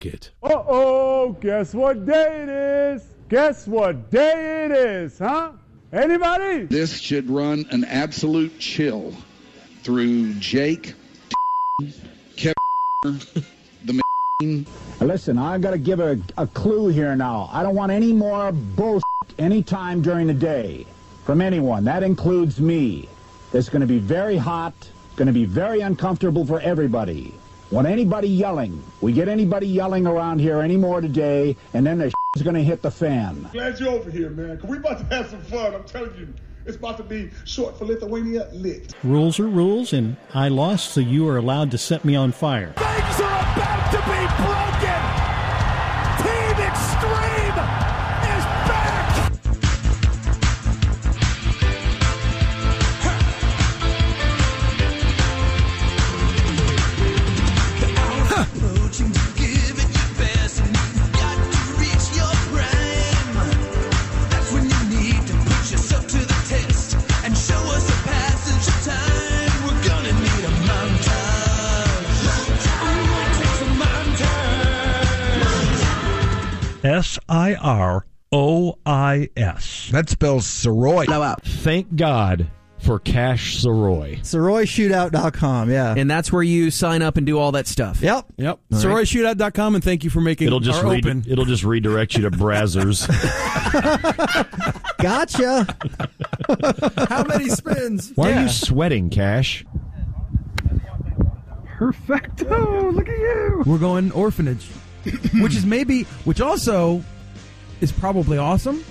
it. Uh-oh, guess what day it is? Guess what day it is, huh? Anybody? This should run an absolute chill through Jake, Kevin, the Listen, I've got to give a clue here now. I don't want any more bullshit anytime during the day from anyone. That includes me. It's going to be very hot, going to be very uncomfortable for everybody. Want anybody yelling? We get anybody yelling around here anymore today, and then the shit's going to hit the fan. Glad you're over here, man, because we about to have some fun. I'm telling you, it's about to be short for Lithuania lit. Rules are rules, and I lost, so you are allowed to set me on fire. Things are about to be broken! Team Extreme is back! S-I-R-O-I-S. That spells Soroy. Thank God for Cash Soroy. SoroyShootout.com, yeah. And that's where you sign up and do all that stuff. Yep. SoroyShootout.com, and thank you for making It'll just open. It'll just redirect you to Brazzers. Gotcha. How many spins? Why are you sweating, Cash? Perfecto. Look at you. We're going orphanage, which also is probably awesome.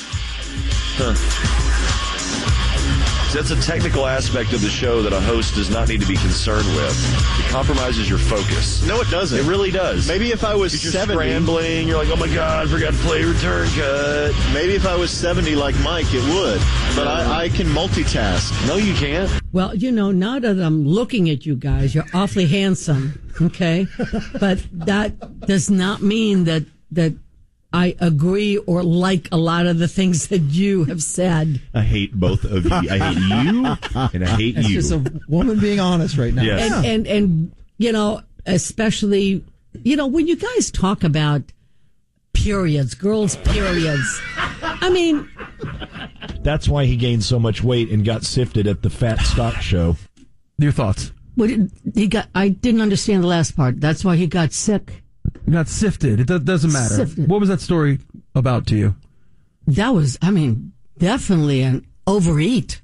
That's a technical aspect of the show that a host does not need to be concerned with. It compromises your focus. No, it doesn't. It really does. Maybe if I was you're 70... scrambling, you're like, oh my God, I forgot to play return cut. Maybe if I was 70 like Mike, it would. But I can multitask. No, you can't. Well, now that I'm looking at you guys, you're awfully handsome, okay? But that does not mean that I agree or like a lot of the things that you have said. I hate both of you. I hate you, and I hate you. It's just a woman being honest right now. Yes. And especially, when you guys talk about periods, girls' periods, I mean... That's why he gained so much weight and got sifted at the Fat Stock Show. Your thoughts? I didn't understand the last part. That's why he got sick. Got sifted. It doesn't matter. Sifted. What was that story about to you? That was, definitely an overeat.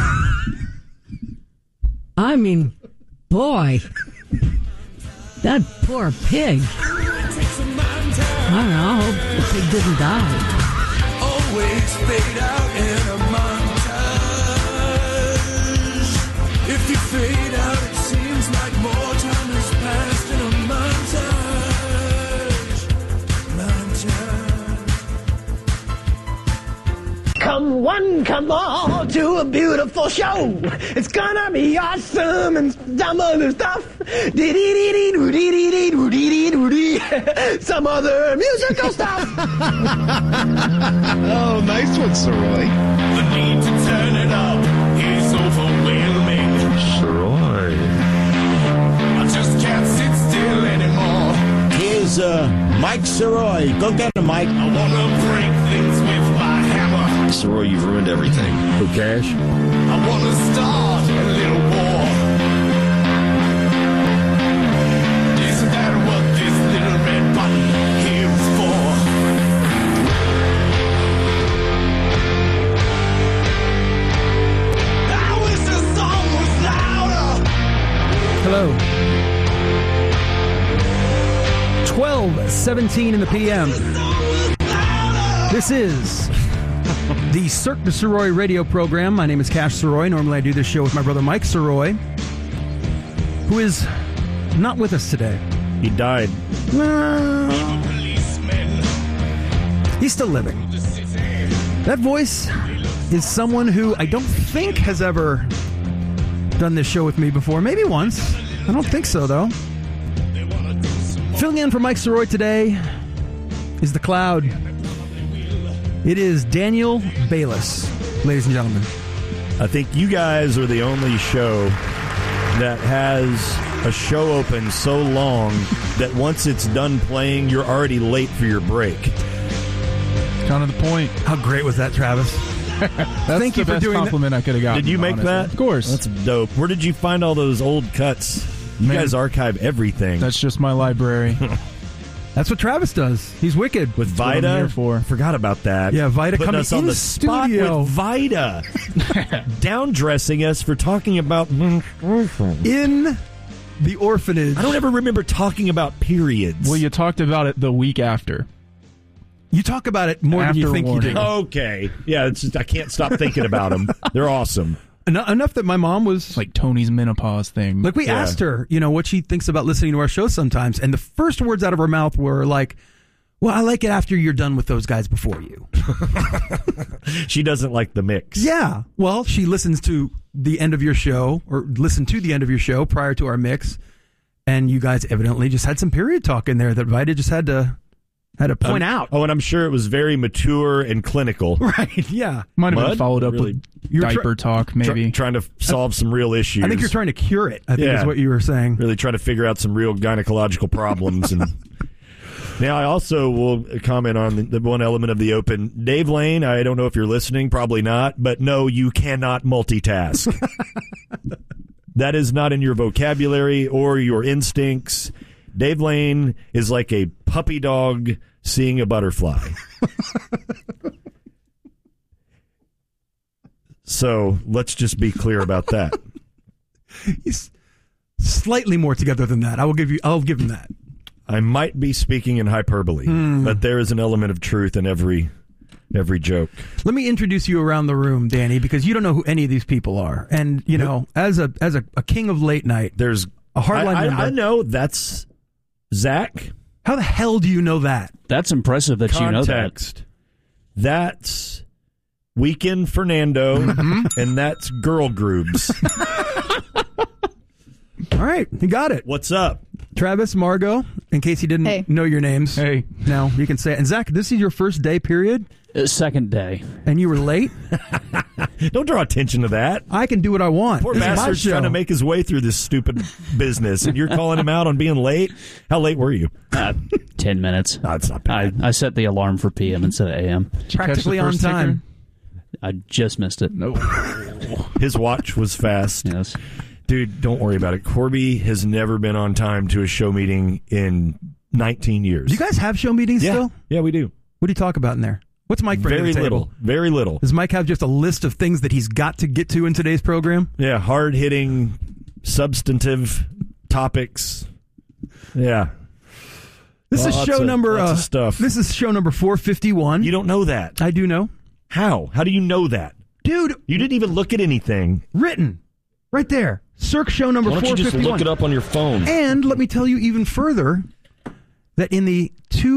Boy, that poor pig. I don't know. I hope the pig didn't die. Always fade out in a montage. If you fade out, it seems like more time has passed in a montage. Come one, come all to a beautiful show. It's gonna be awesome and some other stuff. Some other musical stuff. Oh, nice one, Soroy. The need to turn it up is overwhelming. Soroy. I just can't sit still anymore. Here's Mike Soroy. Go get him, Mike. I wanna break things with my hammer. Soroy, you've ruined everything. Who Cash? I wanna start a little war. Isn't that what this little red button here is for? I wish the song was louder. Hello. 12:17 in the PM. This is the Cirque du Soroy radio program. My name is Cash Soroy. Normally I do this show with my brother Mike Soroy, who is not with us today. He died. He's still living. That voice is someone who I don't think has ever done this show with me before. Maybe once. I don't think so, though. Filling in for Mike Soroy today is the Cloud. It is Daniel Bayless, ladies and gentlemen. I think you guys are the only show that has a show open so long that once it's done playing, you're already late for your break. Kind of the point. How great was that, Travis? Thank you for doing that. Compliment I could have gotten. Did you make honestly. that? Of course. That's dope. Where did you find all those old cuts? You guys archive everything. That's just my library. That's what Travis does. He's wicked. With Vida? What I'm here for. Forgot about that. Yeah, Vida putting coming us on in the studio. spot with Vida. Down-dressing us for talking about in the orphanage. I don't ever remember talking about periods. Well, you talked about it the week after. You talk about it more than you think you do. Okay. Yeah, it's just, I can't stop thinking about them. They're awesome. Enough that my mom was... It's like Tony's menopause thing. Like, we asked her, what she thinks about listening to our show sometimes, and the first words out of her mouth were like, well, I like it after you're done with those guys before you. She doesn't like the mix. Yeah. Well, she listens to the end of your show, or listened to the end of your show prior to our mix, and you guys evidently just had some period talk in there that Vida just had to point out. Oh, and I'm sure it was very mature and clinical. Right, yeah. Might have been followed up with diaper talk, maybe. Trying to solve some real issues. I think you're trying to cure it, I think is what you were saying. Really trying to figure out some real gynecological problems. And now, I also will comment on the one element of the open. Dave Lane, I don't know if you're listening, probably not, but no, you cannot multitask. That is not in your vocabulary or your instincts. Dave Lane is like a puppy dog seeing a butterfly. So let's just be clear about that. He's slightly more together than that. I'll give him that. I might be speaking in hyperbole, but there is an element of truth in every joke. Let me introduce you around the room, Danny, because you don't know who any of these people are. And, as a king of late night, there's a hardline member. I know that's Zach. How the hell do you know that? That's impressive that you know that. That's Weekend Fernando, and that's Girl Groobs. All right, you got it. What's up? Travis, Margot, in case you didn't know your names. Hey. Now you can say it. And Zach, this is your first day, period? Second day. And you were late? Don't draw attention to that. I can do what I want. Poor bastard's trying to make his way through this stupid business, and you're calling him out on being late? How late were you? 10 minutes. No, it's not bad. I set the alarm for PM instead of AM. Practically on time. I just missed it. Nope. His watch was fast. Yes. Dude, don't worry about it. Corby has never been on time to a show meeting in 19 years. Do you guys have show meetings still? Yeah, we do. What do you talk about in there? What's Mike bringing to the table? Very little. Does Mike have just a list of things that he's got to get to in today's program? Yeah, hard-hitting, substantive topics. Yeah. This is show number stuff. This is show number 451. You don't know that. I do know. How? How do you know that? Dude, you didn't even look at anything. Written. Right there. Cirque show number 451. Why don't you just look it up on your phone? And let me tell you even further that in the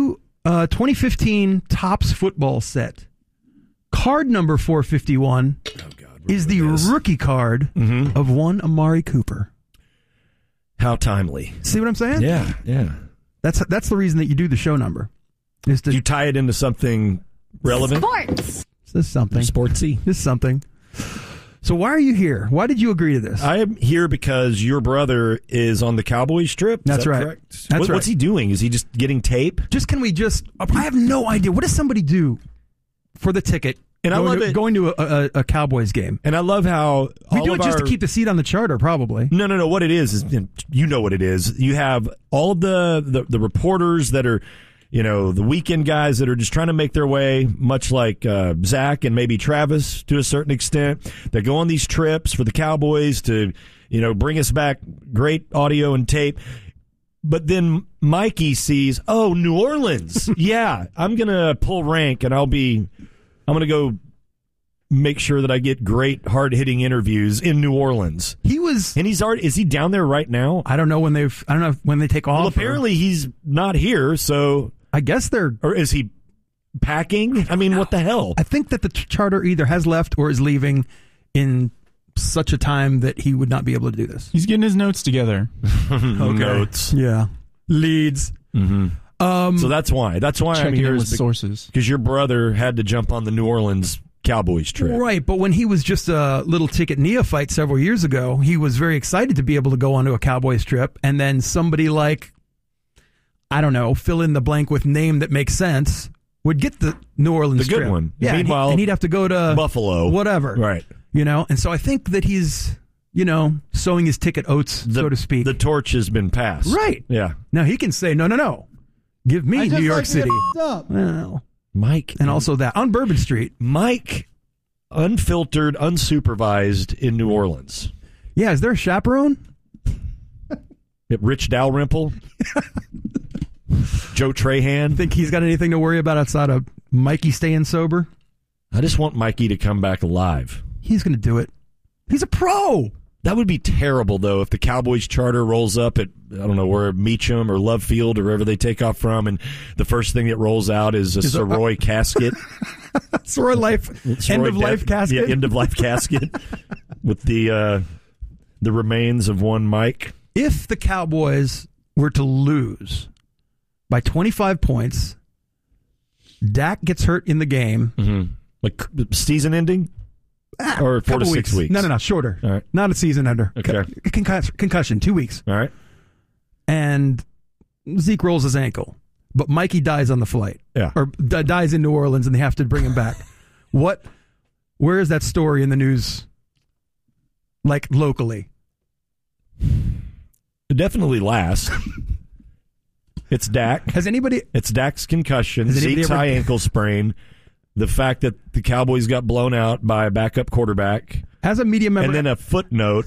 2015 Topps football set, card number 451 is the rookie card of one Amari Cooper. How timely. See what I'm saying? Yeah. That's the reason that you do the show number. Is to you tie it into something relevant? Sports. This is something. Sportsy. This is something. So why are you here? Why did you agree to this? I am here because your brother is on the Cowboys trip. That's right. Correct? What's he doing? Is he just getting tape? I have no idea. What does somebody do for the ticket? And I love it. Going to a Cowboys game. And I love how we do it just to keep the seat on the charter, probably. No. What it is you know what it is. You have all the reporters that are, the weekend guys that are just trying to make their way, much like Zach and maybe Travis to a certain extent, that go on these trips for the Cowboys to, bring us back great audio and tape. But then Mikey sees, New Orleans. Yeah, I'm going to pull rank and I'm going to go make sure that I get great hard-hitting interviews in New Orleans. Is he down there right now? I don't know when they take off. Well, apparently he's not here, so I guess or is he packing? I mean, what the hell? I think that the charter either has left or is leaving in such a time that he would not be able to do this. He's getting his notes together. Notes. Yeah. Leads. Mm-hmm. So that's why. That's why I'm here. With sources. Because your brother had to jump on the New Orleans Cowboys trip. Right, but when he was just a little ticket neophyte several years ago, he was very excited to be able to go onto a Cowboys trip, and then somebody like, I don't know, fill in the blank with name that makes sense, would get the New Orleans the good trip. one. Yeah, Meanwhile, and he'd have to go to Buffalo. Whatever. Right. And so I think that he's, sowing his ticket oats, so to speak. The torch has been passed. Right. Yeah. Now he can say, no. Give me New York City. Well, Mike. And also that on Bourbon Street. Mike, unfiltered, unsupervised in New Orleans. Yeah, is there a chaperone? Rich Dalrymple? Joe Trahan? Think he's got anything to worry about outside of Mikey staying sober? I just want Mikey to come back alive. He's going to do it. He's a pro. That would be terrible, though, if the Cowboys charter rolls up at, I don't know, where Meacham or Love Field or wherever they take off from, and the first thing that rolls out is a Soroy casket. Soroy end-of-life casket? Yeah, end-of-life casket with the remains of one Mike. If the Cowboys were to lose by 25 points, Dak gets hurt in the game. Mm-hmm. Like season ending? Or 4 to 6 weeks? No, shorter. All right. Not a season ender. Okay. Concussion, 2 weeks. All right. And Zeke rolls his ankle, but Mikey dies on the flight. Yeah. Or dies in New Orleans, and they have to bring him back. Where is that story in the news, like locally? It definitely lasts. It's Dak. It's Dak's concussion, Zeke's high ankle sprain, the fact that the Cowboys got blown out by a backup quarterback. Has a media member... And then a footnote,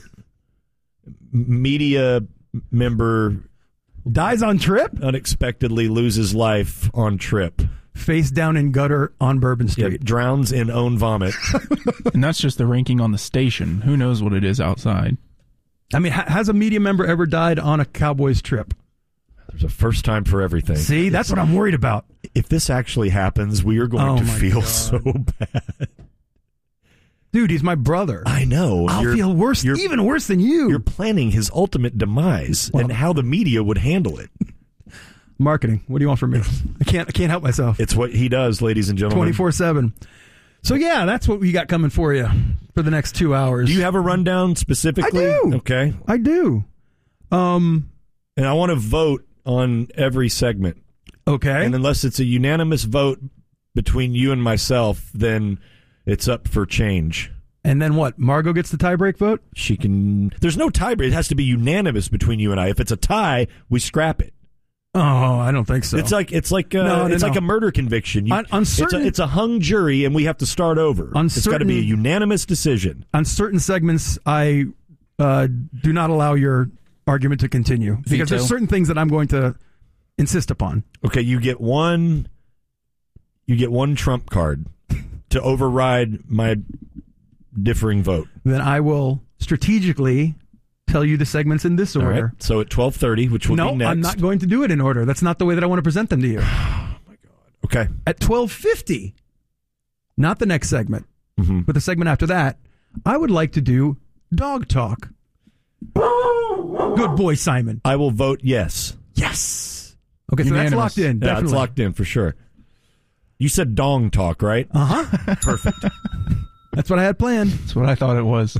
media member... Dies on trip? Unexpectedly loses life on trip. Face down in gutter on Bourbon Street. Yeah, drowns in own vomit. And that's just the ranking on the station. Who knows what it is outside? I mean, has a media member ever died on a Cowboys trip? There's a first time for everything. See, that's what I'm worried about. If this actually happens, we are going to feel so bad. Dude, he's my brother. I know. I'll feel worse, even worse than you. You're planning his ultimate demise and how the media would handle it. Marketing. What do you want from me? I can't help myself. It's what he does, ladies and gentlemen. 24/7. So yeah, that's what we got coming for you for the next 2 hours. Do you have a rundown specifically? I do. Okay. I do. And I want to vote on every segment. Okay. And unless it's a unanimous vote between you and myself, then it's up for change. And then what? Margot gets the tiebreak vote? She can. There's no tiebreak. It has to be unanimous between you and I. If it's a tie, we scrap it. Oh, I don't think so. It's like like a murder conviction. It's a hung jury, and we have to start over. It's got to be a unanimous decision. On certain segments, I do not allow your argument to continue because there's certain things that I'm going to insist upon. Okay, you get one trump card to override my differing vote. Then I will strategically tell you the segments in this order. All right. So at 12:30, which will be next. No, I'm not going to do it in order. That's not the way that I want to present them to you. Oh, my God. Okay. At 12:50, not the next segment, but the segment after that, I would like to do dog talk. Good boy, Simon. I will vote yes. Yes. Okay, so that's locked in. Yeah, it's locked in for sure. You said dong talk, right? Uh-huh. Perfect. That's what I had planned. That's what I thought it was.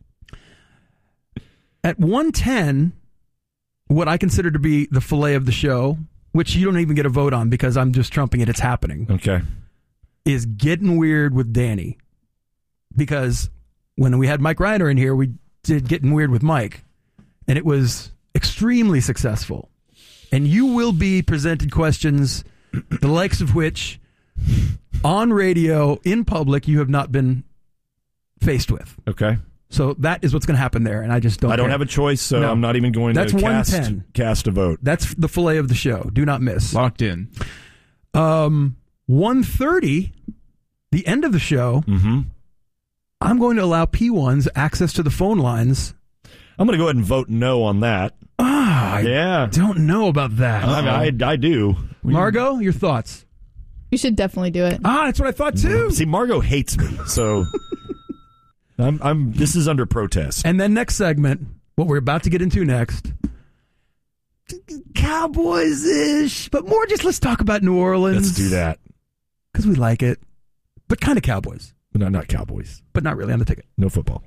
At 1:10, what I consider to be the filet of the show, which you don't even get a vote on because I'm just trumping it, it's happening. Okay. Is Getting Weird with Danny. Because when we had Mike Reiner in here, we did Getting Weird with Mike. And it was extremely successful. And you will be presented questions, the likes of which, on radio, in public, you have not been faced with. Okay. So that is what's going to happen there, and I just don't I don't care. have a choice, so No. I'm not even going That's to cast a vote. That's the filet of the show. Do not miss. Locked in. 1:30, the end of the show, I'm going to allow P1s access to the phone lines. I'm going to go ahead and vote no on that. I don't know about that. I do. Margot, your thoughts? You should definitely do it. That's what I thought too. See, Margot hates me, so this is under protest. And then next segment, what we're about to get into next, Cowboys-ish, but more just let's talk about New Orleans. Let's do that. Because we like it, but kind of Cowboys. No, not Cowboys. But not really on the ticket. No football.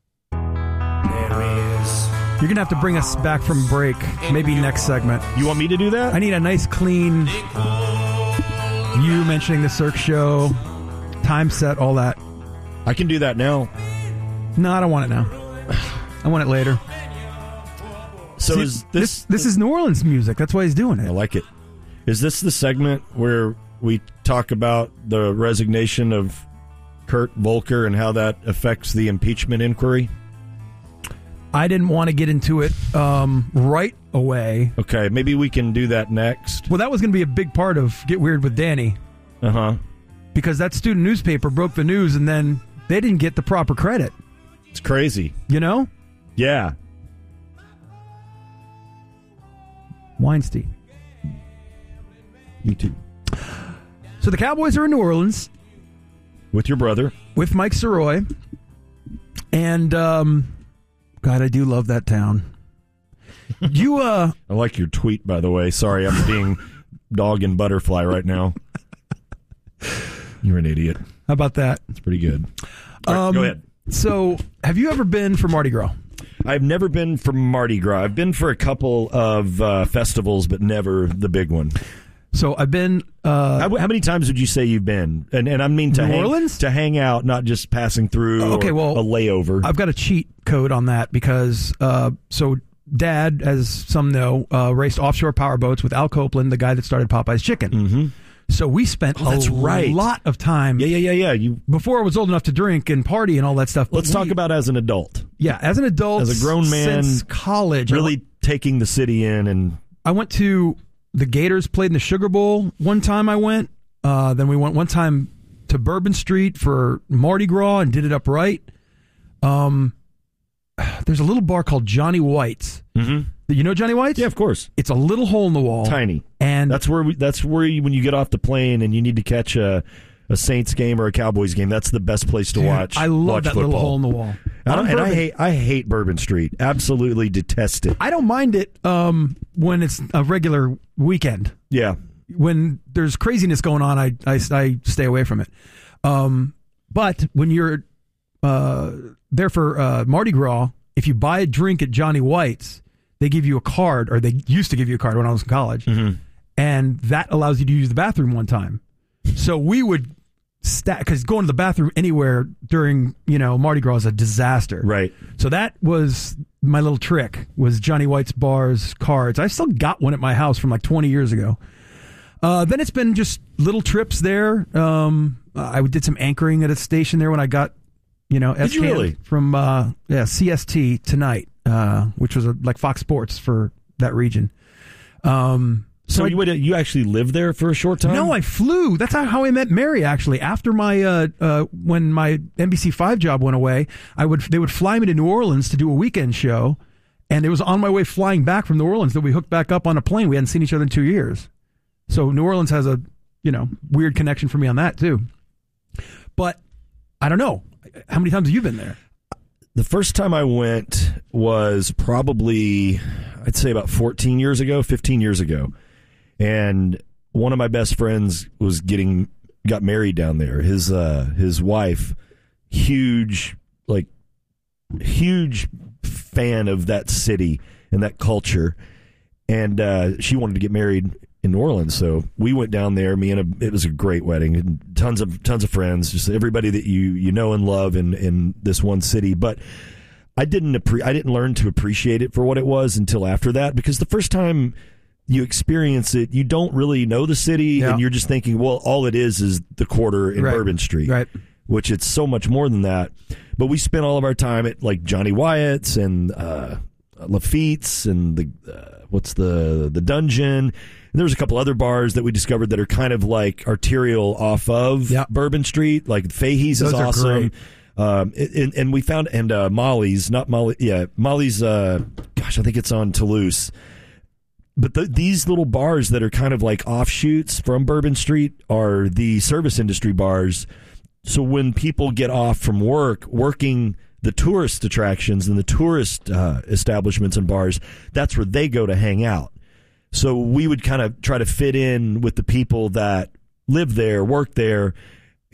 You're going to have to bring us back from break, maybe next segment. You want me to do that? I need a nice, clean, you mentioning the Cirque show, time set, all that. I can do that now. No, I don't want it now. I want it later. So See, is this is New Orleans music. That's why he's doing it. I like it. Is this the segment where we talk about the resignation of Kurt Volker and how that affects the impeachment inquiry? I didn't want to get into it right away. Okay, maybe we can do that next. Well, that was going to be a big part of Get Weird with Danny. Uh-huh. Because that student newspaper broke the news, and then they didn't get the proper credit. It's crazy. You know? Yeah. Weinstein. Me too. So the Cowboys are in New Orleans. With your brother. With Mike Soroy. And, God, I do love that town. You, I like your tweet, by the way. Sorry, I'm being dog and butterfly right now. You're an idiot. How about that? It's pretty good. Right, go ahead. So, have you ever been for Mardi Gras? I've never been for Mardi Gras. I've been for a couple of festivals, but never the big one. So I've been. How many times would you say you've been? And I mean to New Orleans? To hang out, not just passing through. Okay, well, a layover. I've got a cheat code on that because so Dad, as some know, raced offshore powerboats with Al Copeland, the guy that started Popeye's Chicken. Mm-hmm. So we spent a lot of time. Yeah. Before I was old enough to drink and party and all that stuff. Let's talk about as an adult. Yeah, as an adult, as a grown man, since college, really taking the city in. And I went to the Gators, played in the Sugar Bowl one time. I went. Then we went one time to Bourbon Street for Mardi Gras and did it up right. There's a little bar called Johnny White's. Mm-hmm. You know Johnny White's? Yeah, of course. It's a little hole in the wall, tiny, and that's where when you get off the plane and you need to catch a Saints game or a Cowboys game. That's the best place to watch. I love that football. little hole in the wall. I hate Bourbon Street. Absolutely detest it. I don't mind it when it's a regular weekend. Yeah. When there's craziness going on, I stay away from it. But when you're there for Mardi Gras, if you buy a drink at Johnny White's, they give you a card, or they used to give you a card when I was in college, and that allows you to use the bathroom one time. So we would because going to the bathroom anywhere during Mardi Gras is a disaster. Right. So that was my little trick, was Johnny White's bars cards. I still got one at my house from like 20 years ago. Then it's been just little trips there. I did some anchoring at a station there when I got Did you really? From CST Tonight, which was like Fox Sports for that region. So you actually lived there for a short time? No, I flew. That's how I met Mary. Actually, after my when my NBC5 job went away, they would fly me to New Orleans to do a weekend show, and it was on my way flying back from New Orleans that we hooked back up on a plane. We hadn't seen each other in 2 years, so New Orleans has a weird connection for me on that too. But I don't know. How many times have you been there? The first time I went was probably, I'd say about 15 years ago. And one of my best friends got married down there. His wife, huge fan of that city and that culture. And she wanted to get married in New Orleans, so we went down there. It was a great wedding, and tons of friends, just everybody that you know and love in this one city. But I didn't learn to appreciate it for what it was until after that, because the first time you experience it, you don't really know the city, and you're just thinking, well, all it is the quarter in Bourbon Street, right? Which it's so much more than that. But we spent all of our time at like Johnny Wyatt's and Lafitte's and the Dungeon. And there was a couple other bars that we discovered that are kind of like arterial off of Bourbon Street. Like Fahey's is awesome. And we found Molly's, Molly's. Gosh, I think it's on Toulouse. But these little bars that are kind of like offshoots from Bourbon Street are the service industry bars. So when people get off from working the tourist attractions and the tourist establishments and bars, that's where they go to hang out. So we would kind of try to fit in with the people that live there, work there,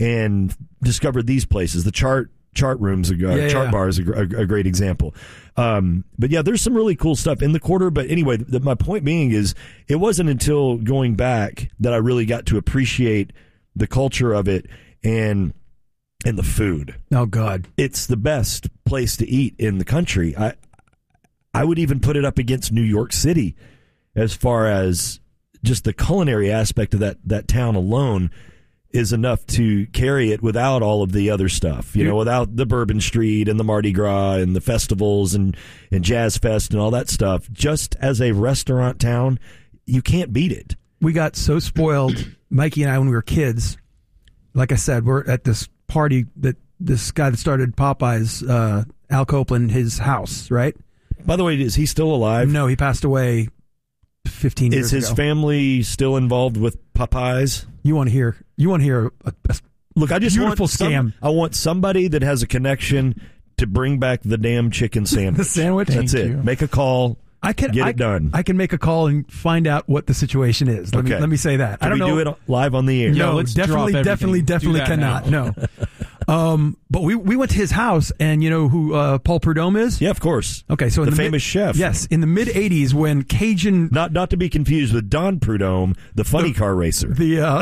and discovered these places. The chart rooms, chart bar is a great example. But yeah, there's some really cool stuff in the quarter. But anyway, my point being is it wasn't until going back that I really got to appreciate the culture of it and the food. Oh God, it's the best place to eat in the country. I would even put it up against New York City as far as just the culinary aspect of that town alone is enough to carry it without all of the other stuff, without the Bourbon Street and the Mardi Gras and the festivals and Jazz Fest and all that stuff. Just as a restaurant town, you can't beat it. We got so spoiled, Mikey and I, when we were kids. Like I said, we're at this party that this guy that started Popeyes, Al Copeland, his house, right? By the way, is he still alive? No, he passed away 15 years ago. Is his family still involved with Popeyes? You want to hear a look, I just beautiful scam. I want somebody that has a connection to bring back the damn chicken sandwich. The sandwich? That's it. Make a call. Get it done. I can make a call and find out what the situation is. Let me say that. Can I don't know. Do it live on the air? No, definitely cannot. No. But we went to his house, and you know who Paul Prudhomme is? Yeah, of course. Okay, so the famous chef. Yes, in the mid '80s when Cajun, not to be confused with Don Prudhomme, the funny car racer.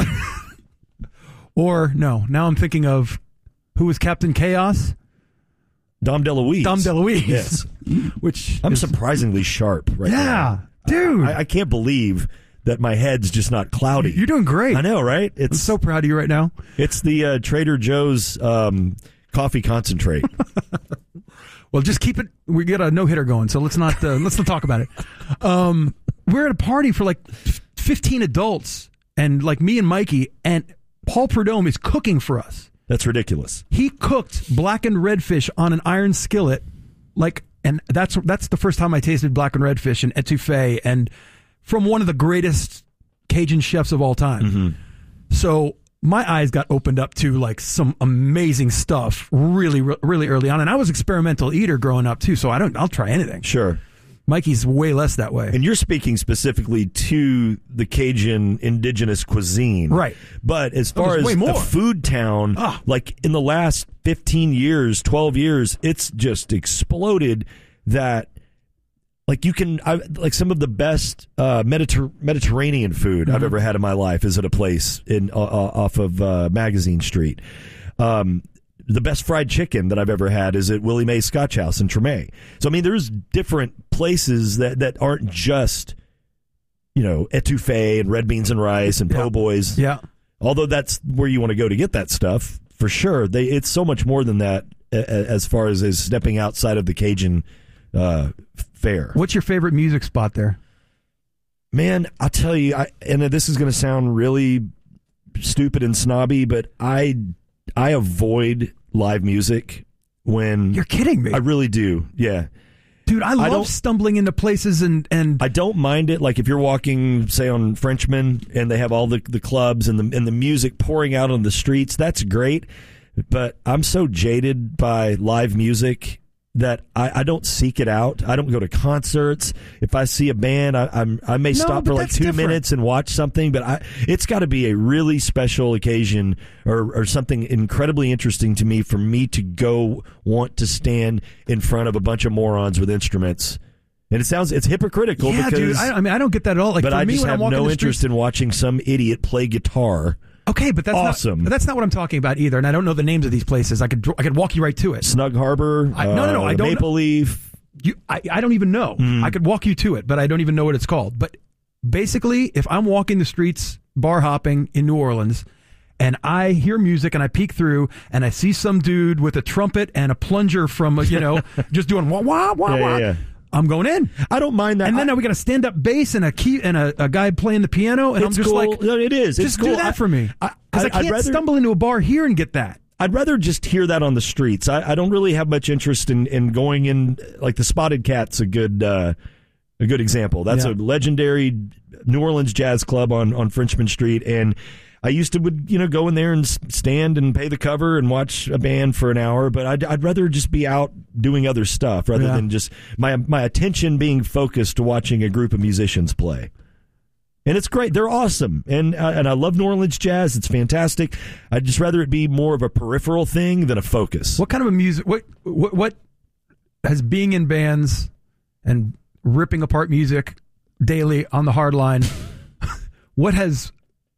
Or no, now I'm thinking of who was Captain Chaos. Dom DeLuise. Yes. Which I'm surprisingly sharp right now. Yeah, dude. I can't believe that my head's just not cloudy. You're doing great. I know, right? I'm so proud of you right now. It's the Trader Joe's coffee concentrate. Well, just keep it. We got a no-hitter going, so let's not talk about it. We're at a party for like 15 adults, and like me and Mikey, and Paul Prudhomme is cooking for us. That's ridiculous. He cooked blackened redfish on an iron skillet, and that's the first time I tasted blackened redfish and etouffee, and from one of the greatest Cajun chefs of all time. Mm-hmm. So my eyes got opened up to like some amazing stuff really, really early on, and I was an experimental eater growing up too. So I'll try anything. Sure. Mikey's way less that way. And you're speaking specifically to the Cajun indigenous cuisine. Right. But as far as a food town, like in the last 15 years, 12 years, it's just exploded that like like some of the best Mediterranean food I've ever had in my life is at a place off of Magazine Street. The best fried chicken that I've ever had is at Willie Mae's Scotch House in Tremay. So, I mean, there's different places that aren't just, etouffee and red beans and rice and po' boys. Yeah. Although that's where you want to go to get that stuff, for sure. It's so much more than that as far as stepping outside of the Cajun fare. What's your favorite music spot there? Man, I'll tell you, and this is going to sound really stupid and snobby, but I avoid live music when... You're kidding me. I really do, yeah. Dude, I love stumbling into places and... I don't mind it, like if you're walking, say, on Frenchman, and they have all the clubs and the music pouring out on the streets, that's great, but I'm so jaded by live music that I don't seek it out. I don't go to concerts. If I see a band, I may stop for like 2 minutes and watch something, but it's got to be a really special occasion or something incredibly interesting to me for me to go want to stand in front of a bunch of morons with instruments. And it's hypocritical because... dude, I don't get that at all. Like, but I just have no interest in watching some idiot play guitar. Okay, but that's awesome. That's not what I'm talking about either, and I don't know the names of these places. I could walk you right to it. Snug Harbor, no, I don't. Maple Leaf. I don't even know. I could walk you to it, but I don't even know what it's called. But basically, if I'm walking the streets, bar hopping in New Orleans, and I hear music and I peek through and I see some dude with a trumpet and a plunger from just doing wah wah wah wah. Yeah. I'm going in. I don't mind that. And then we got a stand-up bass and a key and a guy playing the piano, and I'm just cool. like, no, it is. Just do that for me, because I can't stumble into a bar here and get that. I'd rather just hear that on the streets. I don't really have much interest in going in. Like the Spotted Cat's a good example. That's a legendary New Orleans jazz club on Frenchman Street, and I used to go in there and stand and pay the cover and watch a band for an hour, but I'd rather just be out doing other stuff rather than just my attention being focused to watching a group of musicians play. And it's great. They're awesome. And I love New Orleans jazz. It's fantastic. I'd just rather it be more of a peripheral thing than a focus. What kind of a music? What has being in bands and ripping apart music daily on the hard line? What has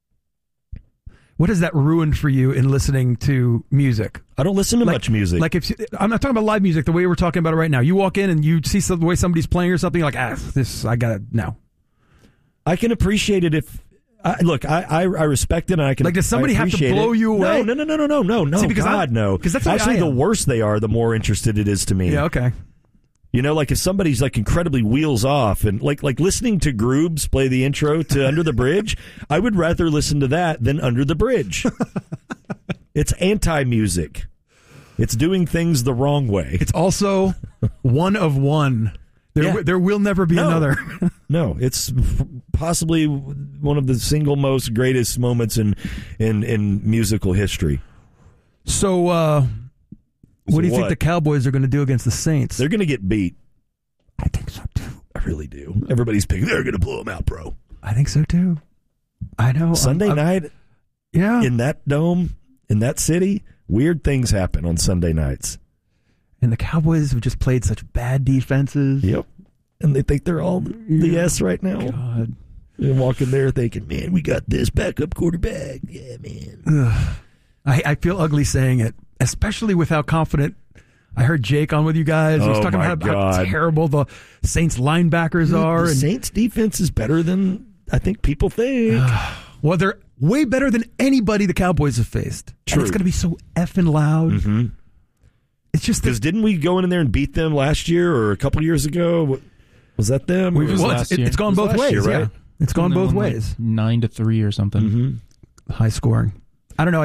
that ruined for you in listening to music? I don't listen to much music. Like I'm not talking about live music the way we're talking about it right now. You walk in and you see the way somebody's playing or something, you're like, this I got it now. I can appreciate it if. I respect it, and I can. Like, does somebody have to blow you away? No. See, because no. Because that's actually the worse they are, the more interested it is to me. Yeah, okay. You know, like if somebody's like incredibly wheels off, and like listening to Groobs play the intro to Under the Bridge, I would rather listen to that than Under the Bridge. It's anti-music. It's doing things the wrong way. It's also one of one. There will never be another. No, it's possibly one of the single most greatest moments in musical history. So, what do you think the Cowboys are going to do against the Saints? They're going to get beat. I think so, too. I really do. Everybody's picking, they're going to blow them out, bro. I think so, too. I know. Sunday night, in that dome, in that city, weird things happen on Sunday nights. And the Cowboys have just played such bad defenses. Yep. And they think they're all the S right now. God. They're walking there thinking, man, we got this backup quarterback. Yeah, man. Ugh. I feel ugly saying it, especially with how confident I heard Jake on with you guys. He was talking about how terrible the Saints linebackers are. The Saints defense is better than I think people think. Well, they're way better than anybody the Cowboys have faced. True. And it's going to be so effing loud. Mm-hmm. It's just because didn't we go in there and beat them last year or a couple years ago? Was that them? It's gone both ways, year, right? Yeah. It's gone both ways. Like 9-3 or something. Mm-hmm. High scoring. I don't know.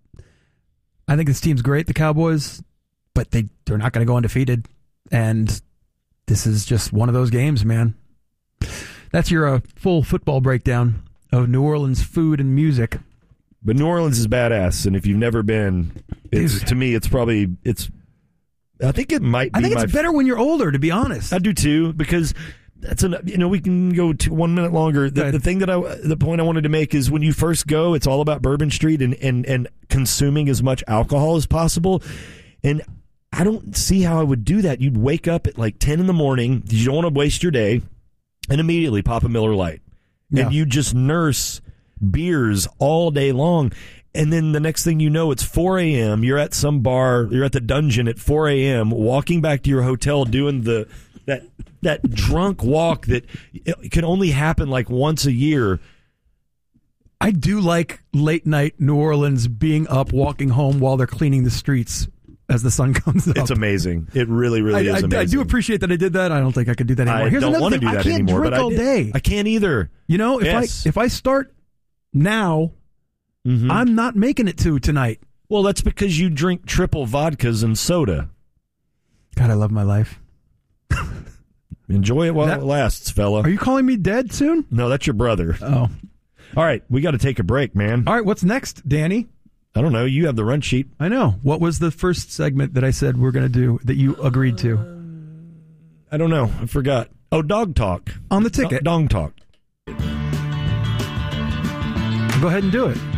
I think this team's great, the Cowboys, but they're not going to go undefeated. And this is just one of those games, man. That's your full football breakdown of New Orleans food and music. But New Orleans is badass, and if you've never been, to me, it's probably I think it might be. I think it's better when you're older, to be honest. I do too, because that's we can go 1 minute longer. The point I wanted to make is when you first go, it's all about Bourbon Street and consuming as much alcohol as possible. And I don't see how I would do that. You'd wake up at like 10 in the morning. You don't want to waste your day, and immediately pop a Miller Lite, and you just nurse beers all day long. And then the next thing you know, it's 4 a.m. You're at some bar. You're at the Dungeon at 4 a.m. walking back to your hotel, doing that drunk walk that it can only happen like once a year. I do like late night New Orleans being up, walking home while they're cleaning the streets as the sun comes up. It's amazing. It really, really is amazing. I do appreciate that I did that. I don't think I could do that anymore. I don't want to do that anymore. I can't drink all day. I can't either. You know, if I start now, I'm not making it to tonight. Well, that's because you drink triple vodkas and soda. God, I love my life. Enjoy it while it lasts, fella. Are you calling me dead soon? No, that's your brother. Oh. All right, we got to take a break, man. All right, what's next, Danny? I don't know. You have the run sheet. I know. What was the first segment that I said we're going to do that you agreed to? I don't know. I forgot. Oh, dog talk. On the ticket. Dog talk. Go ahead and do it.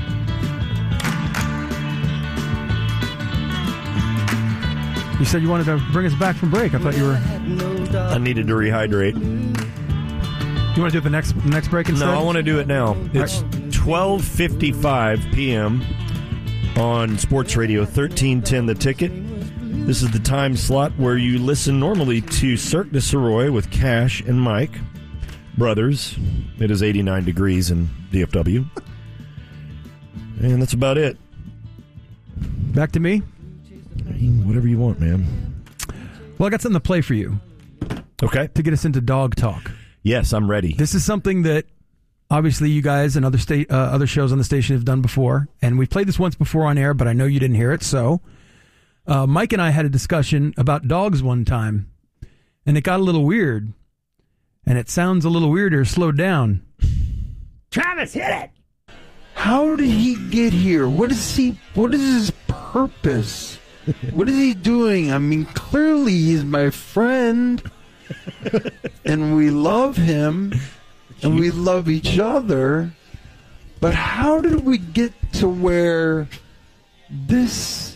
You said you wanted to bring us back from break. I thought you were... I needed to rehydrate. You want to do it the next break instead? No, I want to do it now. It's 12:55 p.m. on Sports Radio 1310 The Ticket. This is the time slot where you listen normally to Cirque du Soleil with Cash and Mike, brothers. It is 89 degrees in DFW. And that's about it. Back to me? Whatever you want, man. Well, I got something to play for you. Okay. To get us into dog talk. Yes, I'm ready. This is something that obviously you guys and other shows on the station have done before. And we've played this once before on air, but I know you didn't hear it. So Mike and I had a discussion about dogs one time, and it got a little weird. And it sounds a little weirder. Slow down. Travis, hit it! How did he get here? What is his purpose? What is he doing? I mean, clearly he's my friend, and we love him. and we love each other. But how did we get to where this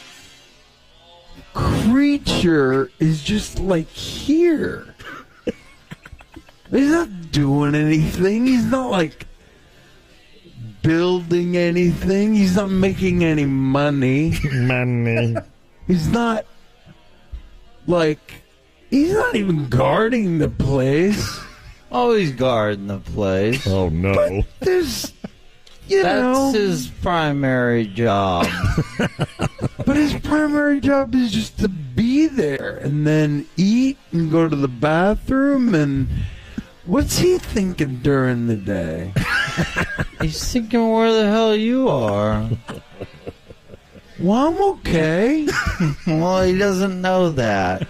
creature is just like here? He's not doing anything. He's not like building anything. He's not making any money. He's not like, he's not even guarding the place. Oh, he's guarding the place. Oh, no. But there's, That's his primary job. But his primary job is just to be there and then eat and go to the bathroom. And what's he thinking during the day? He's thinking where the hell you are. Well, I'm okay. Well, he doesn't know that.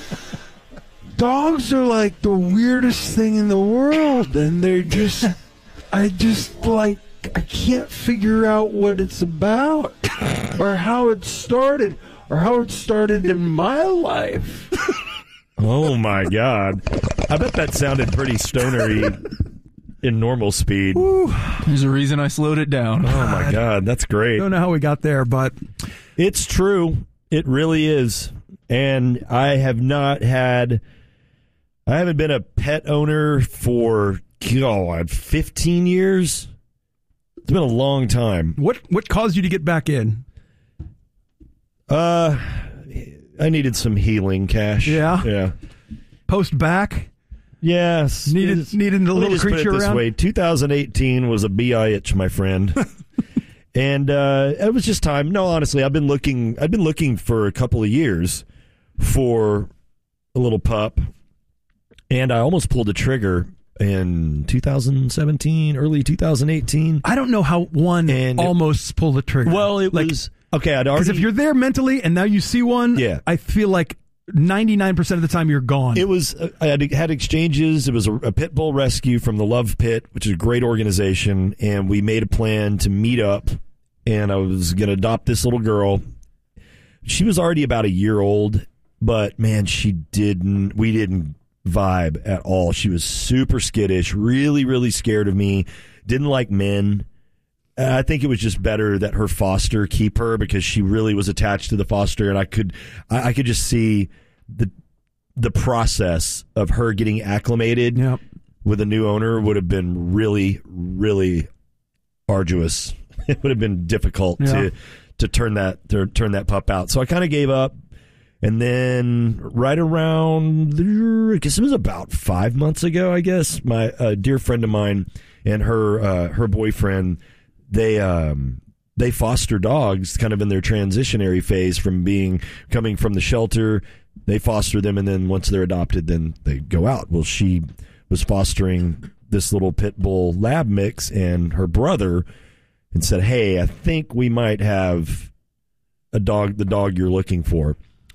Dogs are like the weirdest thing in the world, and they're just, I can't figure out what it's about, or how it started, in my life. Oh my God. I bet that sounded pretty stonery in normal speed. There's a reason I slowed it down. Oh my God, that's great. Don't know how we got there, but it's true. It really is. And I haven't been a pet owner for 15 years. It's been a long time. What caused you to get back in? I needed some healing, Cash. Yeah. Post back? Yes. Needed a little creature put it this around? way. 2018 was a BI-itch, my friend. And it was just time. No, honestly, I've been looking for a couple of years for a little pup. And I almost pulled the trigger in 2017, early 2018. I don't know how one almost pulled the trigger. Well, it was okay. Because if you're there mentally and now you see one, I feel like 99% of the time you're gone. It was I had exchanges. It was a pit bull rescue from the Love Pit, which is a great organization, and we made a plan to meet up. And I was going to adopt this little girl. She was already about a year old, but man, we didn't vibe at all. She was super skittish, really, really scared of me, didn't like men. I think it was just better that her foster keep her because she really was attached to the foster, and I could just see the process of her getting acclimated with a new owner would have been really, really arduous. It would have been difficult to turn that pup out. So I kind of gave up. And then right around, I guess it was about 5 months ago, I guess, my dear friend of mine and her boyfriend, they foster dogs kind of in their transitionary phase from coming from the shelter. They foster them, and then once they're adopted, then they go out. Well, she was fostering this little pit bull lab mix, and her brother and said, "Hey, I think we might have the dog you're looking for."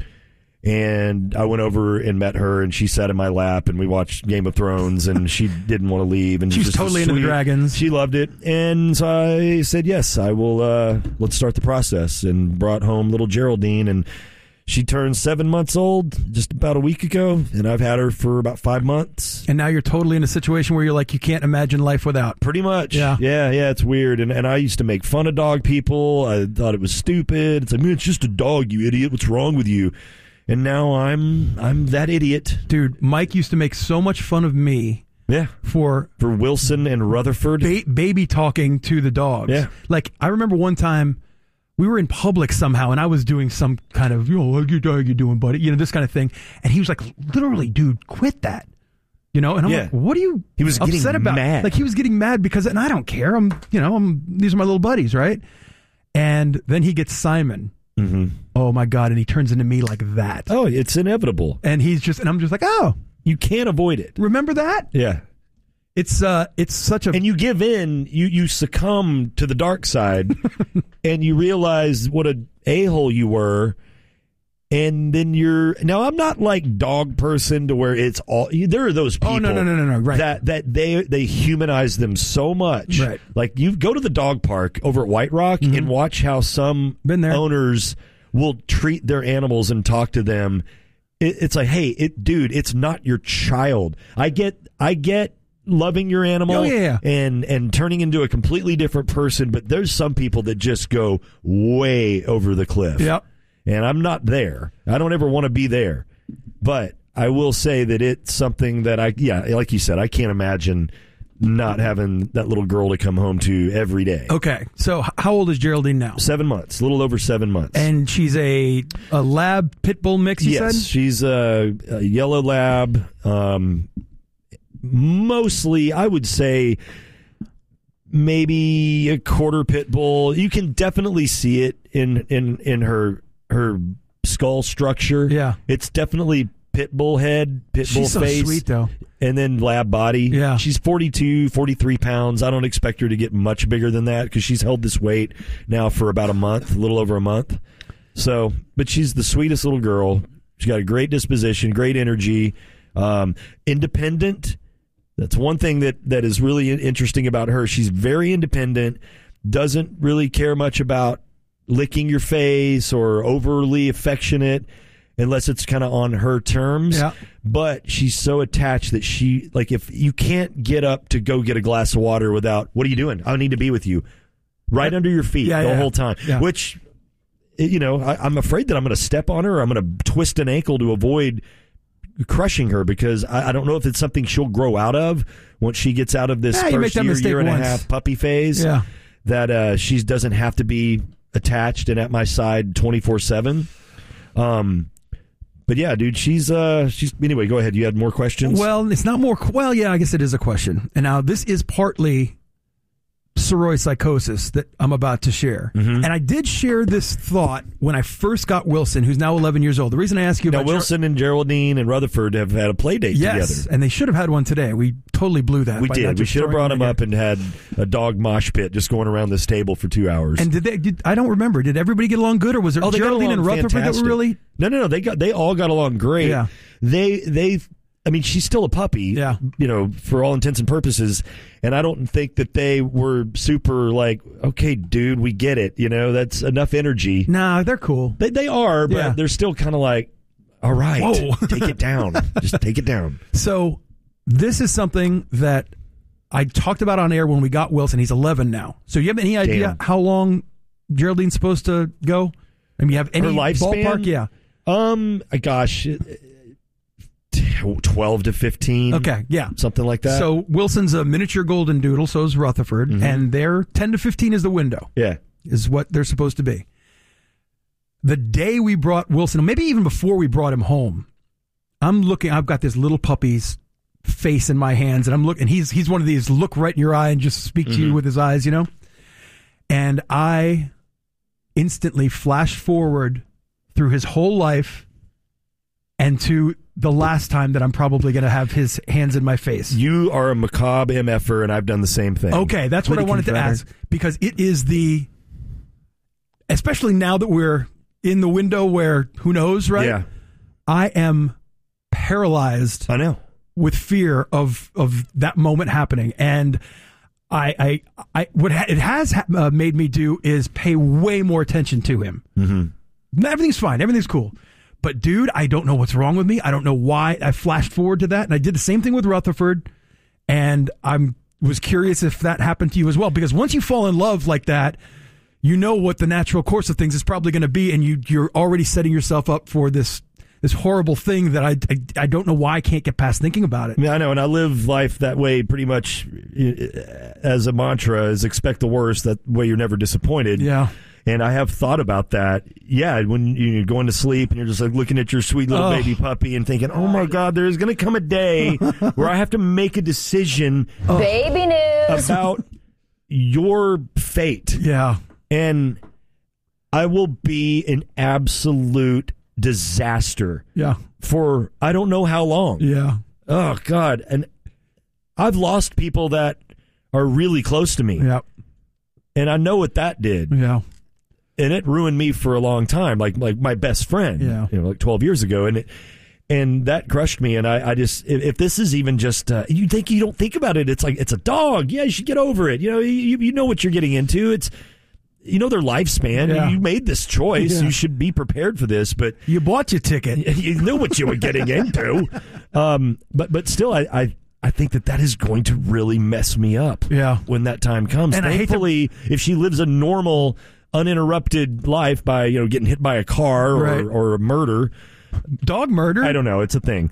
And I went over and met her, and she sat in my lap, and we watched Game of Thrones, and she didn't want to leave. And she's totally into the dragons. She loved it. And so I said, yes, I will. Let's start the process, and brought home little Geraldine, and she turned 7 months old just about a week ago, and I've had her for about 5 months. And now you're totally in a situation where you're like, you can't imagine life without. Pretty much. Yeah, it's weird. And I used to make fun of dog people. I thought it was stupid. It's like, man, it's just a dog, you idiot. What's wrong with you? And now I'm that idiot. Dude, Mike used to make so much fun of me. Yeah. For Wilson and Rutherford. Baby talking to the dogs. Yeah. Like, I remember one time we were in public somehow, and I was doing some kind of, like your dog you doing, buddy? This kind of thing. And he was like, literally, dude, quit that. And I'm like, what are you he was upset getting about? Mad. Like, he was getting mad because, and I don't care. These are my little buddies, right? And then he gets Simon. Mm-hmm. Oh my God! And he turns into me like that. Oh, it's inevitable. And I'm just like, oh, you can't avoid it. Remember that? Yeah. It's such a, and you give in, you succumb to the dark side, and you realize what a a-hole you were, and then now I'm not like dog person to where it's all, there are those people. Oh no, right. That they humanize them so much. Right. Like, you go to the dog park over at White Rock and watch how some owners will treat their animals and talk to them. It's like, hey, dude, it's not your child. I get loving your animal and turning into a completely different person, but there's some people that just go way over the cliff. Yep. And I'm not there. I don't ever want to be there. But I will say that it's something that like you said, I can't imagine not having that little girl to come home to every day. Okay. So how old is Geraldine now? 7 months, a little over 7 months. And she's a lab pit bull mix, you said? Yes, she's a yellow lab. Mostly, I would say, maybe a quarter pit bull. You can definitely see it in her skull structure. Yeah, it's definitely pit bull head, pit bull face. She's so sweet, though. And then lab body. Yeah, she's 42, 43 pounds. I don't expect her to get much bigger than that because she's held this weight now for about a month, a little over a month. So, but she's the sweetest little girl. She's got a great disposition, great energy, independent. That's one thing that is really interesting about her. She's very independent, doesn't really care much about licking your face or overly affectionate unless it's kind of on her terms. Yeah. But she's so attached that she, like, if you can't get up to go get a glass of water without, what are you doing? I need to be with you. Right under your feet the whole time. Yeah. Which, I'm afraid that I'm going to step on her. Or I'm going to twist an ankle to avoid crushing her because I don't know if it's something she'll grow out of once she gets out of this first year and a half puppy phase. Yeah. That she doesn't have to be attached and at my side 24/7. But yeah, dude, she's anyway. Go ahead. You had more questions? Well, it's not more. Well, yeah, I guess it is a question. And now this is partly Soroy psychosis that I'm about to share. Mm-hmm. And I did share this thought when I first got Wilson, who's now 11 years old. The reason I ask you about Wilson and Geraldine and Rutherford have had a play date together. And they should have had one today. We totally blew that. We did. We should have brought him up and had a dog mosh pit just going around this table for 2 hours. And I don't remember. Did everybody get along good, or was there Geraldine and Rutherford fantastic. that were really? No. They all got along great. Yeah. I mean, she's still a puppy, for all intents and purposes, and I don't think that they were super like, okay, dude, we get it, that's enough energy. Nah, they're cool. They are, but they're still kind of like, all right, take it down. Just take it down. So this is something that I talked about on air when we got Wilson. He's 11 now. So you have any idea how long Geraldine's supposed to go? I mean, you have any her lifespan? Ballpark? Yeah. Gosh, 12 to 15. Okay, yeah. Something like that. So Wilson's a miniature golden doodle, so is Rutherford, and they're 10 to 15 is the window. Yeah. Is what they're supposed to be. The day we brought Wilson, maybe even before we brought him home, I've got this little puppy's face in my hands, and I'm looking, he's one of these look right in your eye and just speak to you with his eyes, And I instantly flashed forward through his whole life and to the last time that I'm probably going to have his hands in my face. You are a macabre MFer, and I've done the same thing. Okay, that's what I wanted to ask, because it is especially now that we're in the window where, who knows, right? Yeah. I am paralyzed. I know. With fear of that moment happening. And what it has made me do is pay way more attention to him. Mm-hmm. Everything's fine. Everything's cool. But, dude, I don't know what's wrong with me. I don't know why. I flashed forward to that, and I did the same thing with Rutherford, and I was curious if that happened to you as well, because once you fall in love like that, you know what the natural course of things is probably going to be, and you're already setting yourself up for this horrible thing that I don't know why I can't get past thinking about it. Yeah, I know, and I live life that way pretty much as a mantra, is expect the worst, that way you're never disappointed. Yeah. And I have thought about that. Yeah, when you're going to sleep and you're just like looking at your sweet little baby puppy and thinking, oh my God, there's going to come a day where I have to make a decision. Baby news. About your fate. Yeah. And I will be an absolute disaster. Yeah. For I don't know how long. Yeah. Oh, God. And I've lost people that are really close to me. Yeah. And I know what that did. Yeah. And it ruined me for a long time, like my best friend, like 12 years ago. And that crushed me. And I just, if this is even just, you don't think about it. It's like, it's a dog. Yeah, you should get over it. You know what you're getting into. It's, their lifespan. Yeah. You made this choice. Yeah. You should be prepared for this. But you bought your ticket. You knew what you were getting into. But still, I I think that is going to really mess me up. Yeah. When that time comes. And thankfully, if she lives a normal, uninterrupted life by getting hit by a car or a murder, dog murder. I don't know. It's a thing.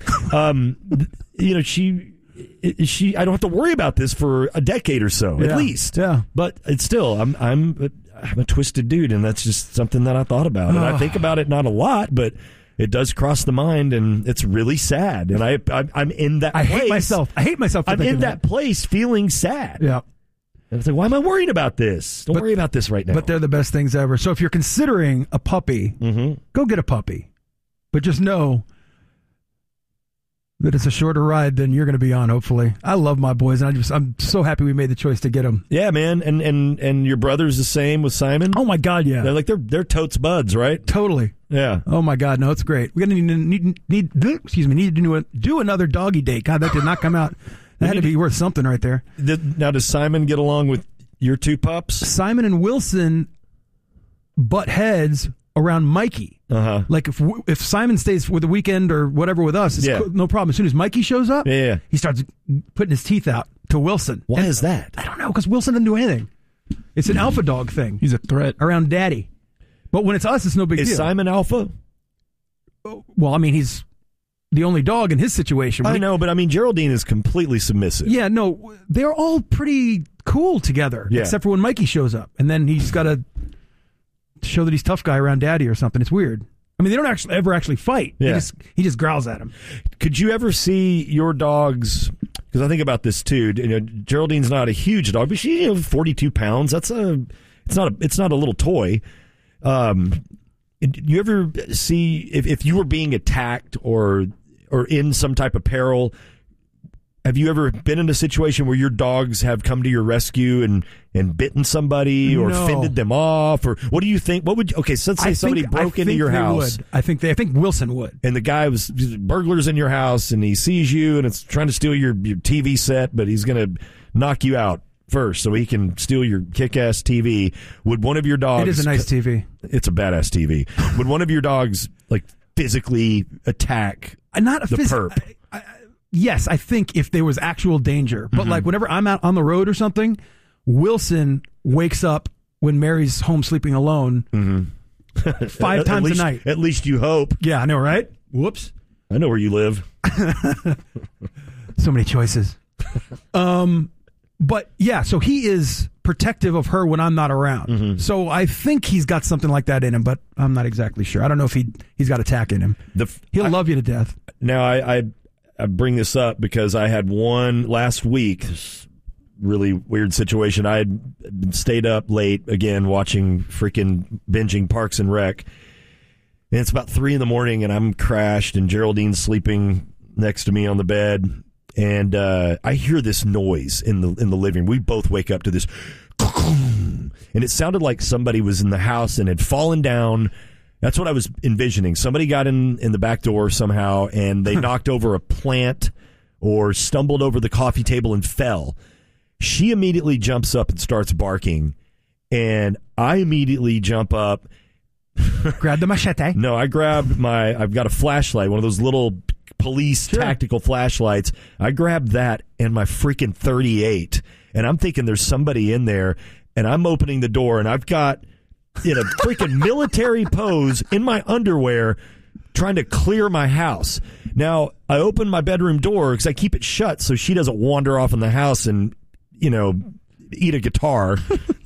She. I don't have to worry about this for a decade or so, at least. Yeah. But it's still, I'm a twisted dude, and that's just something that I thought about, and I think about it not a lot, but it does cross the mind, and it's really sad. And I'm in that. I hate myself. I'm in that place, feeling sad. Yeah. And it's like, why am I worried about this? Don't worry about this right now. But they're the best things ever. So if you're considering a puppy, go get a puppy. But just know that it's a shorter ride than you're going to be on, hopefully. I love my boys, and I'm so happy we made the choice to get them. Yeah, man. And your brother's the same with Simon? Oh, my God, yeah. They're totes buds, right? Totally. Yeah. Oh, my God, no, it's great. We're going to need to do another doggy date. God, that did not come out. That had to be worth something right there. Now, does Simon get along with your two pups? Simon and Wilson butt heads around Mikey. Like if Simon stays for the weekend or whatever with us, it's no problem. As soon as Mikey shows up, he starts putting his teeth out to Wilson. Why is that? I don't know, because Wilson doesn't do anything. It's an alpha dog thing. He's a threat around Daddy. But when it's us, it's no big deal. Is Simon alpha? Well, I mean, he's the only dog in his situation. I know, but I mean, Geraldine is completely submissive. Yeah, no, they're all pretty cool together, except for when Mikey shows up, and then he's got to show that he's tough guy around Daddy or something. It's weird. I mean, they don't ever actually fight. Yeah. He just growls at him. Could you ever see your dogs? Because I think about this too. Geraldine's not a huge dog, but she's 42 pounds. It's not a little toy. You ever see if you were being attacked or in some type of peril? Have you ever been in a situation where your dogs have come to your rescue and bitten somebody or fended them off? Or what do you think? So let's say somebody broke into your house. I think Wilson would. And the guy was burglars in your house, and he sees you, and it's trying to steal your TV set, but he's going to knock you out first so he can steal your kick-ass TV. Would one of your dogs... It is a nice TV. It's a badass TV. Would one of your dogs physically attack the perp? Yes, I think if there was actual danger. But whenever I'm out on the road or something, Wilson wakes up when Mary's home sleeping alone 5 times a night. At least you hope. Yeah, I know, right? Whoops. I know where you live. So many choices. But yeah, so he is protective of her when I'm not around. So I think he's got something like that in him, but I'm not exactly sure. I don't know if he's got attack in him. He'll love you to death. Now, I bring this up because I had one last week, this really weird situation. I had stayed up late again watching binging Parks and Rec. And it's about 3 a.m. and I'm crashed and Geraldine's sleeping next to me on the bed. And I hear this noise in the living room. We both wake up to this, and it sounded like somebody was in the house and had fallen down. That's what I was envisioning. Somebody got in the back door somehow, and they knocked over a plant or stumbled over the coffee table and fell. She immediately jumps up and starts barking, and I immediately jump up. Grab the machete? No, I've got a flashlight, one of those little police tactical flashlights. I grabbed that and my freaking .38, and I'm thinking there's somebody in there, and I'm opening the door, and I've got... in a freaking military pose in my underwear trying to clear my house. Now, I open my bedroom door because I keep it shut so she doesn't wander off in the house and, eat a guitar.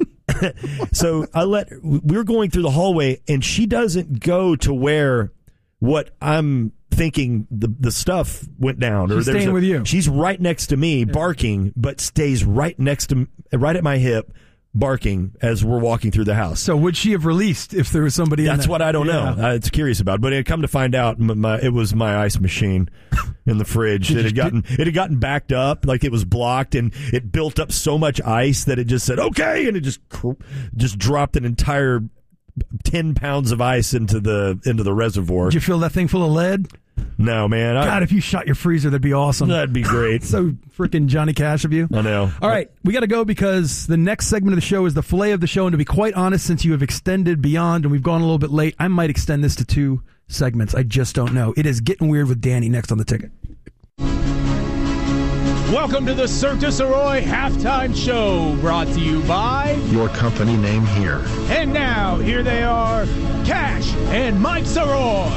So we're going through the hallway, and she doesn't go to where what I'm thinking the stuff went down. She's staying with you. She's right next to me barking, but stays right at my hip, barking as we're walking through the house. So would she have released if there was somebody in there? That's what I don't know. It's curious about. But it had come to find out it was my ice machine in the fridge. It had gotten backed up, like it was blocked, and it built up so much ice that it just said, okay, and it just dropped an entire 10 pounds of ice into the reservoir. Did you fill that thing full of lead? No, man. God, if you shot your freezer, that'd be awesome. That'd be great. So freaking Johnny Cash of you. I know. All right, we got to go because the next segment of the show is the filet of the show. And to be quite honest, since you have extended beyond and we've gone a little bit late, I might extend this to 2 segments. I just don't know. It is Getting Weird with Danny next on The Ticket. Welcome to the Cirque du Soleil halftime show, brought to you by Your company name here. And now, here they are, Cash and Mike Saroy.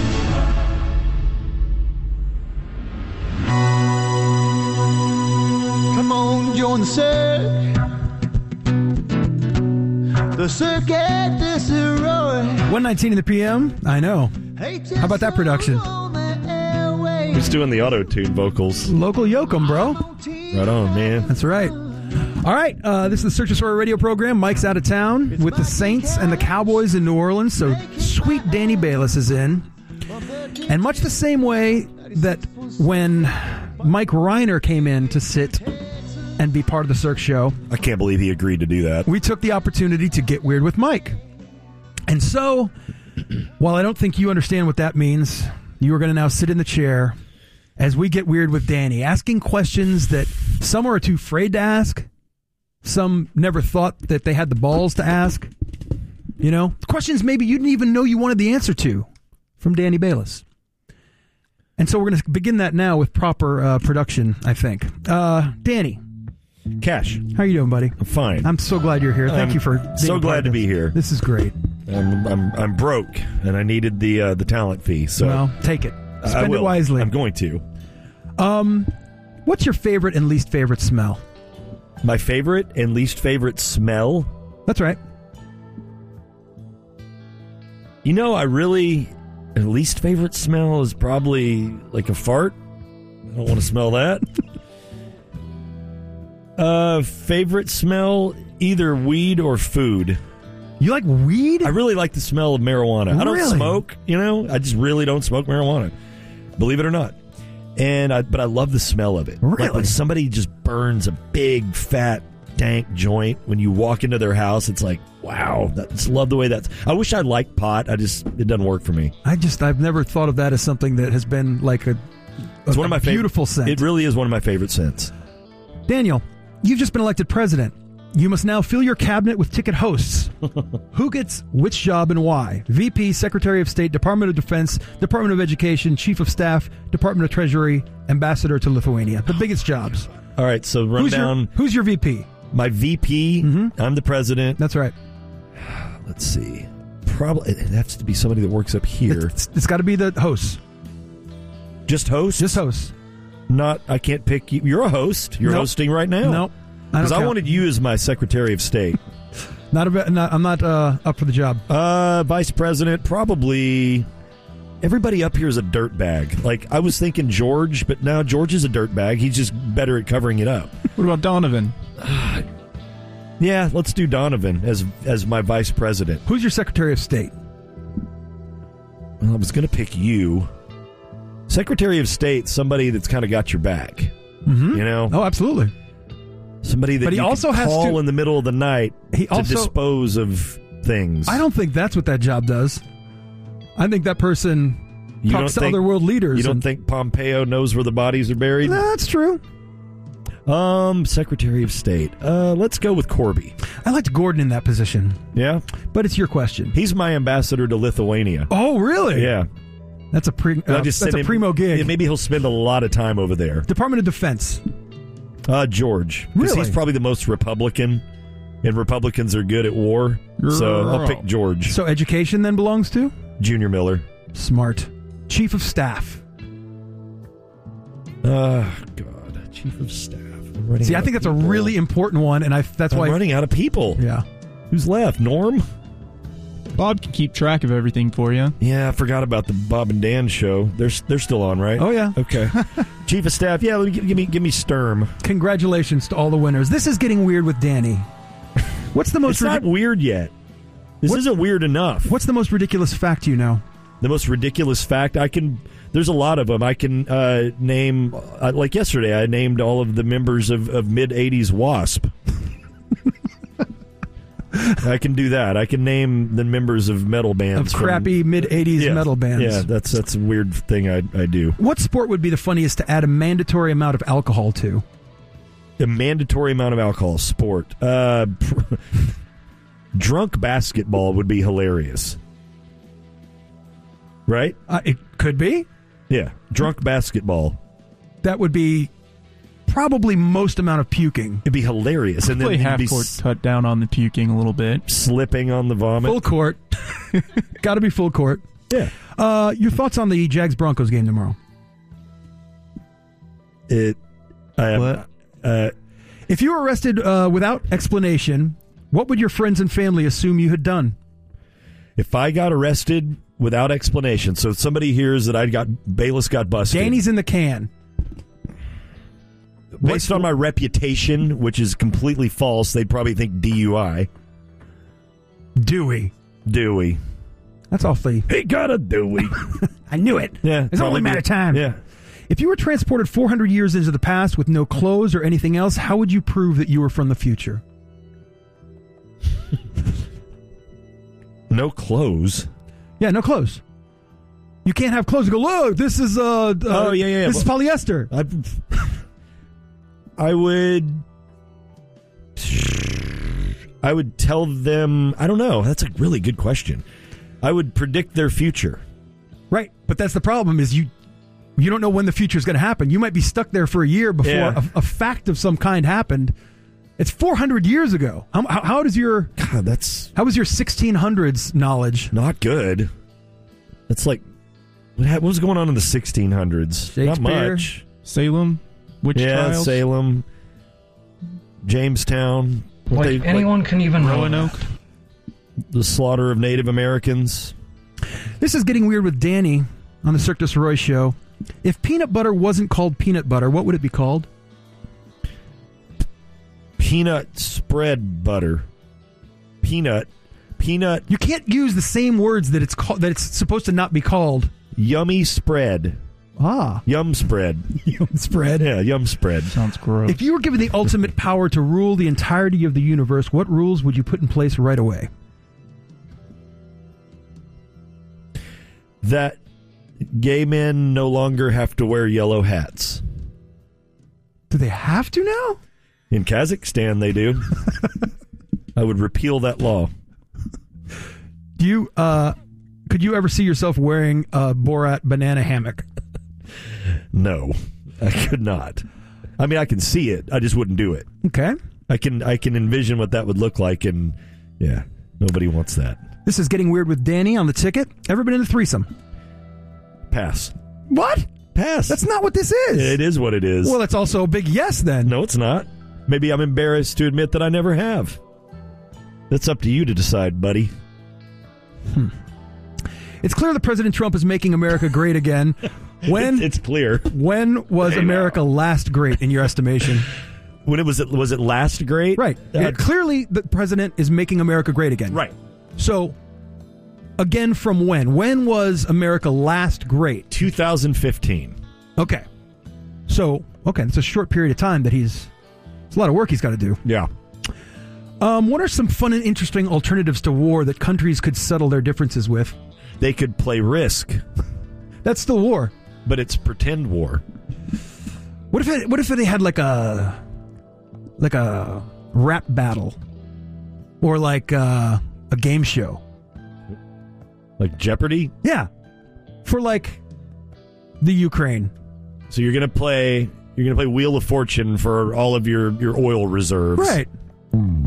Come on, join the Cirque. The Cirque du Soleil. 1:19 in the PM. I know. How about that production? Who's doing the auto-tune vocals? Local Yoakum, bro. Right on, man. That's right. All right, this is the Cirque du Soleil radio program. Mike's out of town with the Saints and the Cowboys in New Orleans, so sweet Danny Bayless is in. And much the same way that when Mike Reiner came in to sit and be part of the Cirque show. I can't believe he agreed to do that. We took the opportunity to get weird with Mike. And so, while I don't think you understand what that means, you are going to now sit in the chair as we get weird with Danny, asking questions that some are too afraid to ask, some never thought that they had the balls to ask. You know, questions maybe you didn't even know you wanted the answer to from Danny Bayless. And so we're going to begin that now with proper production, I think. Danny. Cash. How you doing, buddy? I'm fine. I'm so glad you're here. Thank you for being so glad to be here. This is great. I'm broke, and I needed the talent fee. So well, take it. Spend it wisely. I'm going to. What's your favorite and least favorite smell? My favorite and least favorite smell? That's right. You know, least favorite smell is probably like a fart. I don't want to smell that. Favorite smell, either weed or food. You like weed? I really like the smell of marijuana. I don't smoke, I just really don't smoke marijuana. Believe it or not. But I love the smell of it. Really? Like when somebody just burns a big, fat, dank joint, when you walk into their house, it's like, wow, I just love the way that's... I wish I liked pot. It doesn't work for me. I've never thought of that as something that has been like it's one of my beautiful scent. It really is one of my favorite scents. Daniel, you've just been elected president. You must now fill your cabinet with ticket hosts. Who gets which job and why? VP, Secretary of State, Department of Defense, Department of Education, Chief of Staff, Department of Treasury, Ambassador to Lithuania. The biggest jobs. All right, so run down. Who's your VP? My VP? Mm-hmm. I'm the president. That's right. Let's see. Probably it has to be somebody that works up here. It's got to be the host. Just host? Just host. I can't pick you. You're a host. You're hosting right now. Nope. Because I wanted you as my Secretary of State. I'm not up for the job. Vice President, probably. Everybody up here is a dirtbag. Like, I was thinking George, but now George is a dirtbag. He's just better at covering it up. What about Donovan? Yeah, let's do Donovan as my Vice President. Who's your Secretary of State? Well, I was going to pick you. Secretary of State, somebody that's kind of got your back. Mm-hmm. You know? Oh, absolutely. Somebody that but he you also can call has to, in the middle of the night to dispose of things. I don't think that's what that job does. I think that person talks to other world leaders. You don't think Pompeo knows where the bodies are buried? That's true. Secretary of State. Let's go with Corby. I liked Gordon in that position. Yeah? But it's your question. He's my ambassador to Lithuania. Oh, really? Yeah. That's a primo gig. Yeah, maybe he'll spend a lot of time over there. Department of Defense. George. Because he's probably the most Republican, and Republicans are good at war. So I'll pick George. So education then belongs to? Junior Miller. Smart. Chief of Staff. God. Chief of Staff. See, I think that's a really important one, and that's why I'm running out of people. Yeah. Who's left? Norm? Bob can keep track of everything for you. Yeah, I forgot about the Bob and Dan show. They're still on, right? Oh yeah. Okay. Chief of Staff. Yeah, give me Sturm. Congratulations to all the winners. This is getting weird with Danny. What's the most? It's not weird yet. This isn't weird enough. What's the most ridiculous fact you know? The most ridiculous fact there's a lot of them. I can name, like yesterday, I named all of the members of mid-'80s WASP. I can do that. I can name the members of metal bands. Of crappy mid-'80s metal bands. Yeah, that's a weird thing I do. What sport would be the funniest to add a mandatory amount of alcohol to? A mandatory amount of alcohol. Sport. Drunk basketball would be hilarious. Right? It could be. Yeah. Drunk basketball. That would be probably most amount of puking. It'd be hilarious. And then Play it'd half be court, cut down on the puking a little bit. Slipping on the vomit. Full court. Got to be full court. Yeah. Your thoughts on the Jags-Broncos game tomorrow? If you were arrested without explanation, what would your friends and family assume you had done? If I got arrested without explanation, so if somebody hears that Bayless got busted. Danny's in the can. Based on my reputation, which is completely false, they'd probably think DUI. Dewey. That's awfully. He got a Dewey. I knew it. Yeah. It's only a matter of time. Yeah. If you were transported 400 years into the past with no clothes or anything else, how would you prove that you were from the future? No clothes? Yeah, no clothes. You can't have clothes. You go, look, this is This is polyester. I would tell them, I don't know. That's a really good question. I would predict their future. Right, but that's the problem is you don't know when the future is going to happen. You might be stuck there for a year before a fact of some kind happened. It's 400 years ago. How was your 1600s knowledge? Not good. It's like, what was going on in the 1600s? Not much. Salem, witch trials. Salem, Jamestown. Anyone can even know Roanoke. The slaughter of Native Americans. This is Getting Weird with Danny on the Cirque du Soleil show. If peanut butter wasn't called peanut butter, what would it be called? Peanut spread butter. Peanut. You can't use the same words that it's called, that it's supposed to not be called. Yummy spread. Yum spread. Yum spread. Yeah, yum spread. Sounds gross. If you were given the ultimate power to rule the entirety of the universe, what rules would you put in place right away? That gay men no longer have to wear yellow hats. Do they have to now? In Kazakhstan, they do. I would repeal that law. Could you ever see yourself wearing a Borat banana hammock? No, I could not. I mean, I can see it. I just wouldn't do it. Okay. I can envision what that would look like, and yeah, nobody wants that. This is Getting Weird with Danny on the ticket. Ever been in a threesome? Pass. What? Pass. That's not what this is. It is what it is. Well, that's also a big yes then. No, it's not. Maybe I'm embarrassed to admit that I never have. That's up to you to decide, buddy. It's clear that President Trump is making America great again. It's clear. When was America last great in your estimation? When was it last great? Right. Clearly, the president is making America great again. Right. So, again, from when? When was America last great? 2015. Okay. So, it's a short period of time that it's a lot of work he's got to do. Yeah. What are some fun and interesting alternatives to war that countries could settle their differences with? They could play Risk. That's still war. But it's pretend war. What if they had like a rap battle? Or like a game show? Like Jeopardy? Yeah. For like the Ukraine. So you're gonna play Wheel of Fortune for all of your oil reserves. Right. You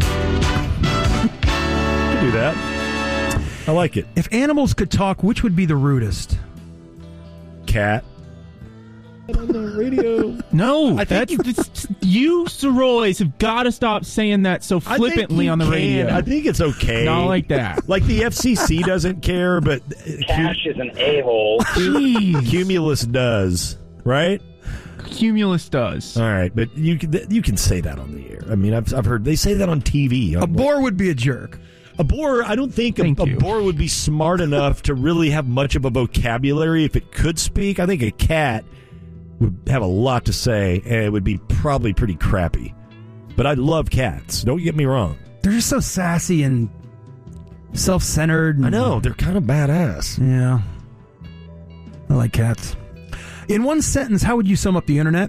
can do that. I like it. If animals could talk, which would be the rudest? Cat. On the radio. No, you, Sorois, have got to stop saying that so flippantly on the radio. I think it's okay. Not like that. Like the FCC doesn't care, but Cash is an a-hole. Cumulus does, right? Cumulus does. All right, but you can say that on the air. I mean, I've heard they say that on TV. A boar would be a jerk. A boar, I don't think a boar would be smart enough to really have much of a vocabulary if it could speak. I think a cat would have a lot to say, and it would be probably pretty crappy. But I love cats. Don't get me wrong. They're just so sassy and self-centered. I know. They're kind of badass. Yeah. I like cats. In one sentence, how would you sum up the internet?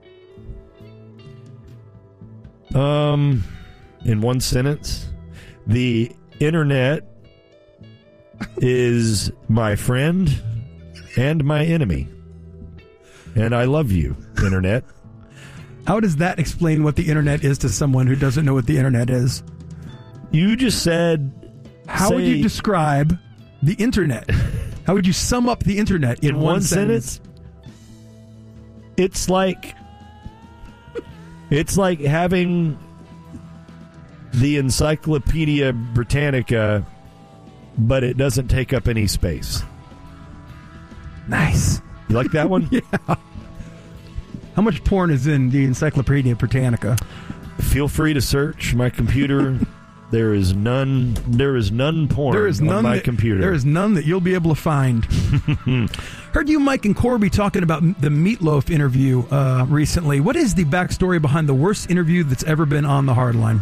In one sentence, the internet is my friend and my enemy. And I love you, internet. How does that explain what the internet is to someone who doesn't know what the internet is? You just said... How would you describe the internet? How would you sum up the internet in one sentence? It's like having the Encyclopedia Britannica, but it doesn't take up any space. Nice. You like that one? Yeah. How much porn is in the Encyclopedia Britannica? Feel free to search my computer. There is none porn on my computer. There is none that you'll be able to find. Heard you, Mike, and Corby talking about the Meatloaf interview recently. What is the backstory behind the worst interview that's ever been on the Hardline?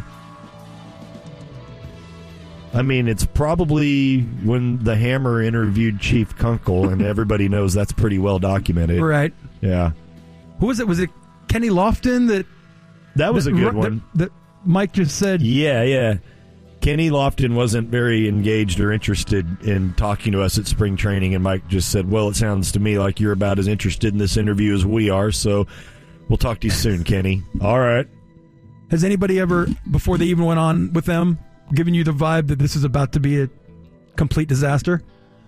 I mean, it's probably when the Hammer interviewed Chief Kunkel, and everybody knows that's pretty well documented. Right. Yeah. Who was it? Was it Kenny Lofton? That was a good one. That Mike just said. Yeah. Kenny Lofton wasn't very engaged or interested in talking to us at spring training, and Mike just said, well, it sounds to me like you're about as interested in this interview as we are, so we'll talk to you soon, Kenny. All right. Has anybody ever, before they even went on with them, given you the vibe that this is about to be a complete disaster?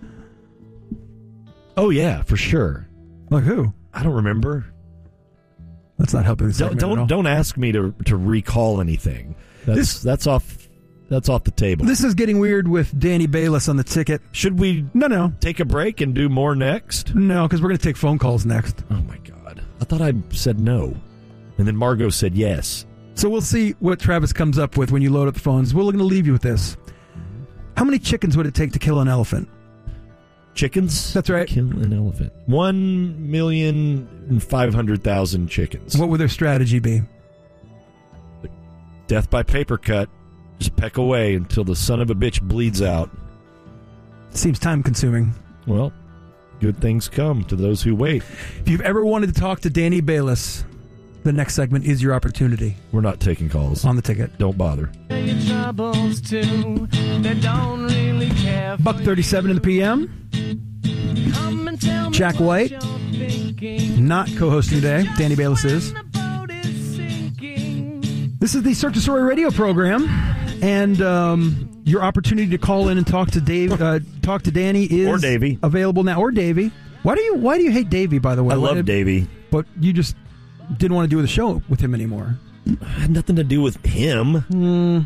Oh, yeah, for sure. Like who? I don't remember. That's not helping. Don't ask me to recall anything. That's off the table. This is getting weird with Danny Bayless on the ticket. Should we take a break and do more next? No, because we're going to take phone calls next. Oh, my God. I thought I said no. And then Margot said yes. So we'll see what Travis comes up with when you load up the phones. We're going to leave you with this. How many chickens would it take to kill an elephant? Chickens? That's right. Kill an elephant. 1,500,000 chickens. What would their strategy be? Death by paper cut. Just peck away until the son of a bitch bleeds out. Seems time consuming. Well, good things come to those who wait. If you've ever wanted to talk to Danny Bayless, the next segment is your opportunity. We're not taking calls. On the ticket. Don't bother. $1:37 in the PM. Jack White, not co-hosting today. Danny Bayless is. This is the Cirque du Soleil radio program, and your opportunity to call in and talk to Danny is or Davey available now. Or Davey. Why do you hate Davey? By the way, I love Davey, but you just didn't want to do the show with him anymore. It had nothing to do with him.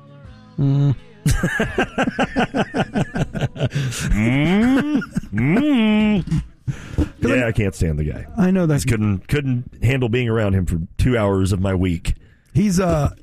Yeah, I can't stand the guy. I know that. Just couldn't handle being around him for 2 hours of my week. He's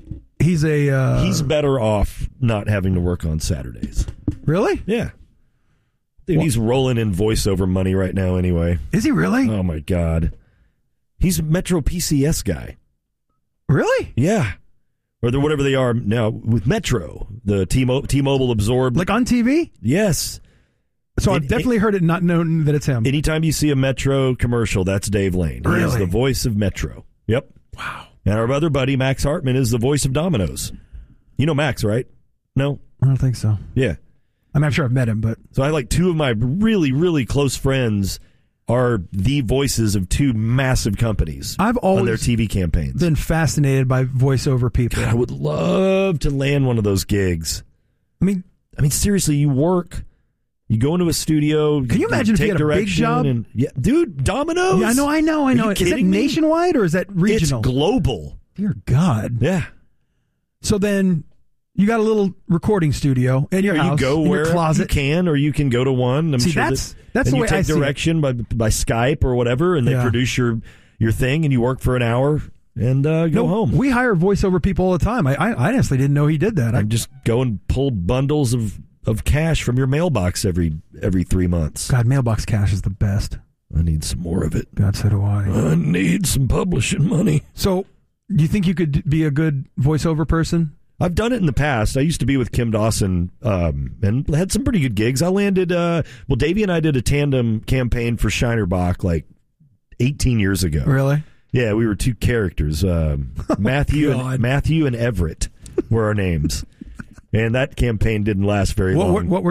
better off not having to work on Saturdays. Really? Yeah. Dude, he's rolling in voiceover money right now anyway. Is he really? Oh my God. He's a Metro PCS guy. Really? Yeah. Or whatever they are now with Metro, the T-Mobile absorbed. Like on TV? Yes. So I've definitely heard it, not known that it's him. Anytime you see a Metro commercial, that's Dave Lane. Really? He is the voice of Metro. Yep. Wow. And our other buddy, Max Hartman, is the voice of Domino's. You know Max, right? No? I don't think so. Yeah. I'm sure I've met him, but... So I like two of my really, really close friends are the voices of two massive companies I've always on their TV campaigns. Been fascinated by voiceover people. God, I would love to land one of those gigs. I mean, seriously, you work, you go into a studio. Can you imagine if you had a big job? Yeah, dude, Domino's. Yeah, I know. Is it nationwide or is that regional? It's global. Dear God. Yeah. So then you got a little recording studio in your house, you go in where your closet. You can, or you can go to one. See, that's the way I see it. You take direction by Skype or whatever, and they produce your thing, and you work for an hour and go home. We hire voiceover people all the time. I honestly didn't know he did that. I just go and pull bundles of cash from your mailbox every 3 months. God, mailbox cash is the best. I need some more of it. God, so do I. I need some publishing money. So, do you think you could be a good voiceover person? I've done it in the past. I used to be with Kim Dawson and had some pretty good gigs. I landed, Davey and I did a tandem campaign for Shinerbach like 18 years ago. Really? Yeah, we were two characters. Matthew and Everett were our names. And that campaign didn't last very long. What were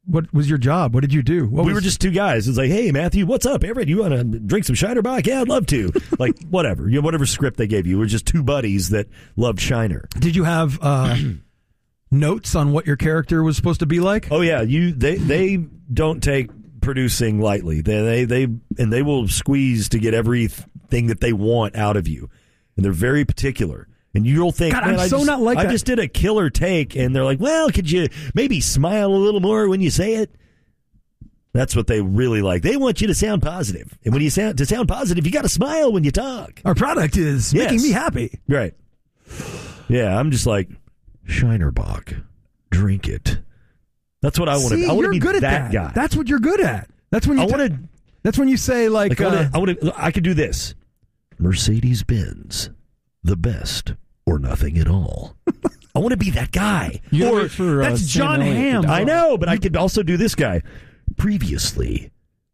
What was your job? What did you do? We were just two guys. It's like, hey, Matthew, what's up? Everett, you want to drink some Shiner Bock? Yeah, I'd love to. Like, whatever. Whatever script they gave you. We're just two buddies that loved Shiner. Did you have notes on what your character was supposed to be like? Oh, yeah. They don't take producing lightly. They will squeeze to get everything that they want out of you. And they're very particular. And you'll think, God, man, I just did a killer take, and they're like, well, could you maybe smile a little more when you say it? That's what they really like. They want you to sound positive. And when you sound positive, you got to smile when you talk. Our product is making me happy. Right. Yeah, I'm just like, Shiner Bock, drink it. That's what I want to be. I want to be good at that guy. That's what you're good at. That's when you that's when you say like I could do this. Mercedes-Benz, the best or nothing at all. I want to be that guy. That's John Hamm. I know, but I could also do this guy. Previously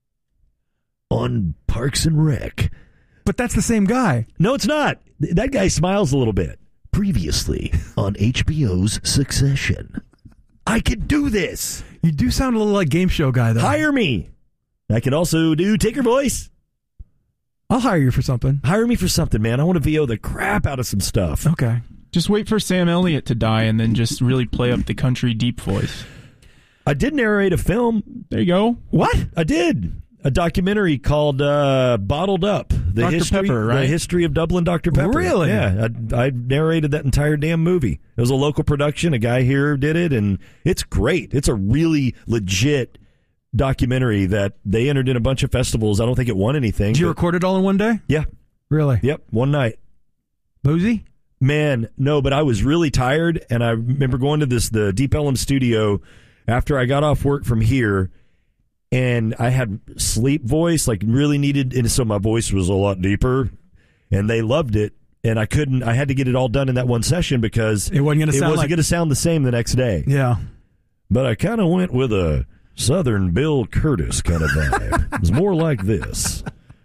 on Parks and Rec. But that's the same guy. No, it's not. That guy smiles a little bit. Previously on HBO's Succession. I could do this. You do sound a little like game show guy, though. Hire me. I can also do Taker voice. I'll hire you for something. Hire me for something, man. I want to VO the crap out of some stuff. Okay. Just wait for Sam Elliott to die and then just really play up the country deep voice. I did narrate a film. There you go. What? I did. A documentary called Bottled Up. The Dr. history, Pepper, right? The history of Dublin Dr. Pepper. Really? Yeah. I narrated that entire damn movie. It was a local production. A guy here did it, and it's great. It's a really legit documentary that they entered in a bunch of festivals. I don't think it won anything. Did you record it all in one day? Yeah. Really? Yep, one night. Boozy? Man, no, but I was really tired, and I remember going to the Deep Ellum studio after I got off work from here, and I had sleep voice, like really needed, and so my voice was a lot deeper, and they loved it, and I had to get it all done in that one session because it wasn't going to sound the same the next day. Yeah. But I kind of went with a Southern Bill Curtis kind of vibe. It was more like this.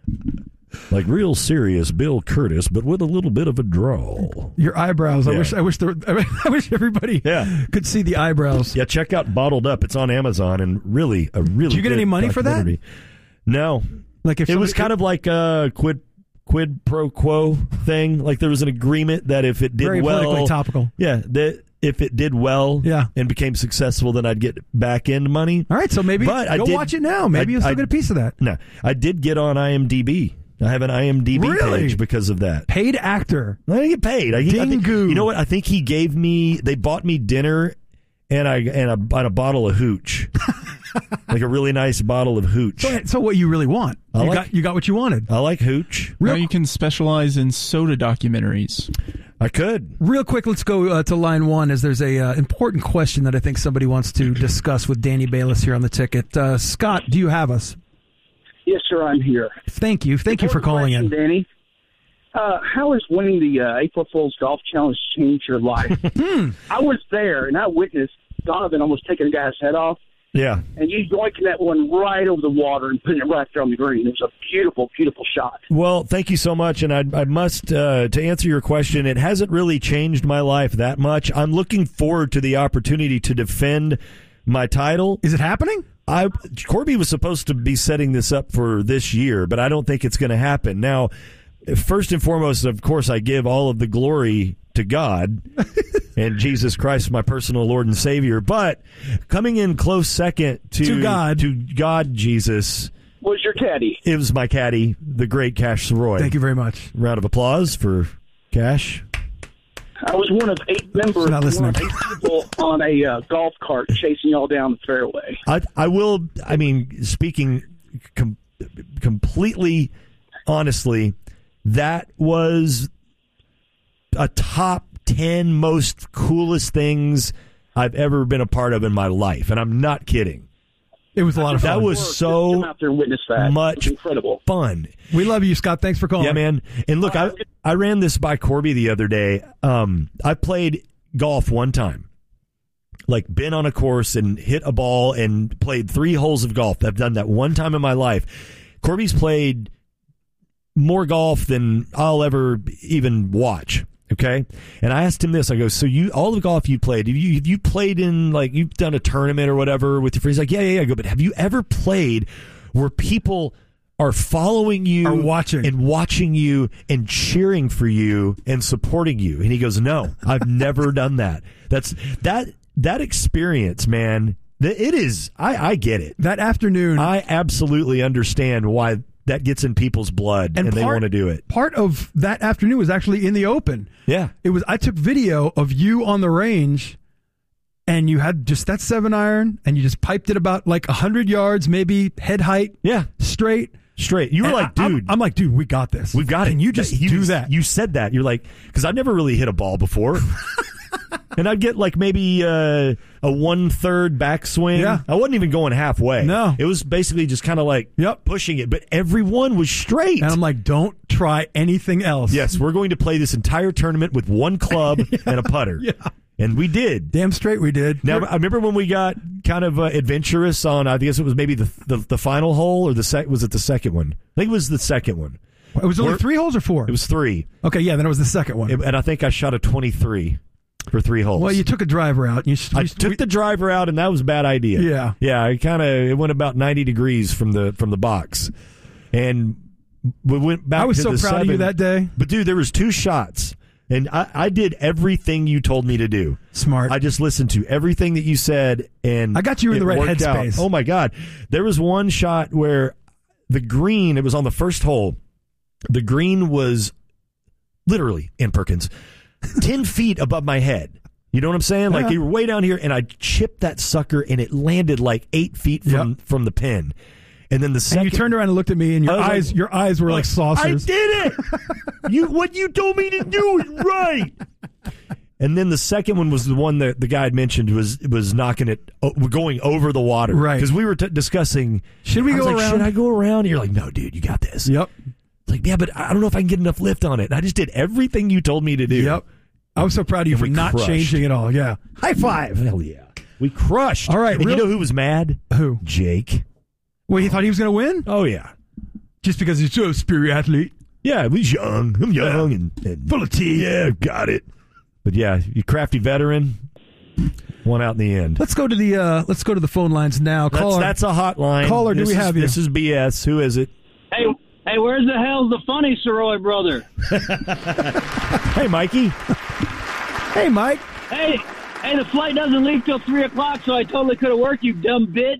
Like real serious Bill Curtis, but with a little bit of a drawl. Your eyebrows. Yeah. I wish everybody could see the eyebrows. Yeah, check out Bottled Up. It's on Amazon, and really a really. Did you get any money for that? No. Like if it was kind of like a quid pro quo thing. Like there was an agreement that if it did very well, politically topical. Yeah, that if it did well, and became successful, then I'd get back end money. All right, so maybe go watch it now. Maybe you'll still get a piece of that. No, I did get on IMDb. I have an IMDb page because of that. Paid actor. I didn't get paid. You know what? I think he gave me. They bought me dinner and a bottle of hooch, like a really nice bottle of hooch. So what you really want? You got what you wanted. I like hooch. Now you can specialize in soda documentaries. I could. Real quick, let's go to line one, as there's a important question that I think somebody wants to discuss with Danny Bayless here on the ticket. Scott, do you have us? Yes, sir, I'm here. Thank you. Thank you for calling in. Danny. How has winning the April Fool's Golf Challenge changed your life? I was there, and I witnessed Donovan almost taking a guy's head off. Yeah. And you yoinking that one right over the water and putting it right there on the green. It was a beautiful, beautiful shot. Well, thank you so much. And I must, to answer your question, it hasn't really changed my life that much. I'm looking forward to the opportunity to defend my title. Is it happening? Corby was supposed to be setting this up for this year, but I don't think it's going to happen. Now, first and foremost, of course, I give all of the glory to God and Jesus Christ, my personal Lord and Savior. But coming in close second to God, Jesus, was your caddy. It was my caddy, the great Cash Soroy. Thank you very much. Round of applause for Cash. I was one of 8 members, not listening. 8 people on a golf cart chasing y'all down the fairway. Speaking completely honestly, that was a top 10 most coolest things I've ever been a part of in my life, and I'm not kidding. It was a lot of fun. That was so out there and witness that. much incredible fun. We love you, Scott. Thanks for calling. Yeah, man. And look, I ran this by Corby the other day. I played golf one time. Like, been on a course and hit a ball and played 3 holes of golf. I've done that one time in my life. Corby's played more golf than I'll ever even watch. Okay, and I asked him this. I go, so all the golf you played, have you played in, like, you've done a tournament or whatever with your friends? He's like, yeah. I go, but have you ever played where people are following you, are watching you and cheering for you and supporting you? And he goes, no, I've never done that. That experience, man. It is. I get it. That afternoon, I absolutely understand why that gets in people's blood and they want to do it. Part of that afternoon was actually in the open. Yeah. I took video of you on the range, and you had just that 7-iron, and you just piped it about like 100 yards, maybe head height. Yeah. Straight. You were like, dude. I'm like, dude, we got this. We've got it. And you just do that. You said that. You're like, because I've never really hit a ball before. And I'd get like maybe a 1/3 backswing. Yeah. I wasn't even going halfway. No. It was basically just kind of like pushing it. But everyone was straight. And I'm like, don't try anything else. Yes, we're going to play this entire tournament with one club and a putter. Yeah. And we did. Damn straight we did. Now, I remember when we got kind of adventurous on, I guess it was maybe the final hole, or was it the second one? I think it was the second one. It was only 3 holes or 4? It was 3. Okay, yeah, then it was the second one. And I think I shot a 23 for 3 holes. Well, you took a driver out. I took the driver out, and that was a bad idea. Yeah. Yeah, it went about 90 degrees from the box. And we went back to the 7. I was so proud of you that day. But, dude, there was 2 shots. And I did everything you told me to do. Smart. I just listened to everything that you said, and I got you in the right headspace. Oh, my God. There was one shot where the green, it was on the first hole. The green was literally, in Perkins, 10 feet above my head. You know what I'm saying? Like, you were way down here, and I chipped that sucker, and it landed like 8 feet from the pin. And then the second, and you turned around and looked at me, and your eyes were like saucers. I did it. What you told me to do is right. And then the second one was the one that the guy had mentioned was knocking it, going over the water. Right. Because we were discussing, should we go around? Should I go around? And you're like, no, dude, you got this. Yep. It's like, yeah, but I don't know if I can get enough lift on it. And I just did everything you told me to do. Yep. I was so proud of you for not changing it all. Yeah. High five. Hell yeah. We crushed. All right. And you know who was mad? Who? Jake. Well, he thought he was going to win? Oh, yeah. Just because he's so superior athlete? Yeah, he's young. I'm young and full of teeth. Yeah, got it. But yeah, you crafty veteran won out in the end. Let's go to the phone lines now. That's a hotline. Caller, do we have you? This is BS. Who is it? Hey, where's the hell's the funny Soroy brother? Hey, Mikey. Hey, Mike. Hey, the flight doesn't leave till 3 o'clock, so I totally could have worked, you dumb bitch.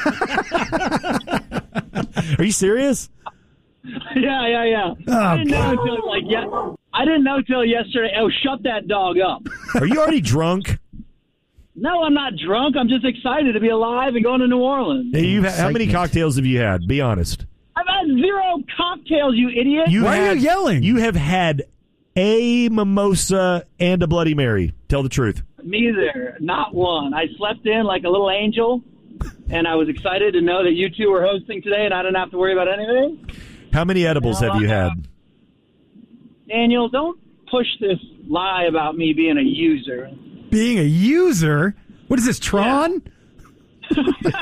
Are you serious? Yeah. I didn't know till yesterday. Oh, shut that dog up. Are you already drunk? No, I'm not drunk. I'm just excited to be alive and going to New Orleans. Hey, how many cocktails have you had? Be honest. I've had 0 cocktails, you idiot. Why are you yelling? You have had a mimosa and a Bloody Mary. Tell the truth. Neither. Not one. I slept in like a little angel, and I was excited to know that you two were hosting today, and I didn't have to worry about anything. How many edibles have you had? Daniel, don't push this lie about me being a user. Being a user? What is this, Tron? Yeah.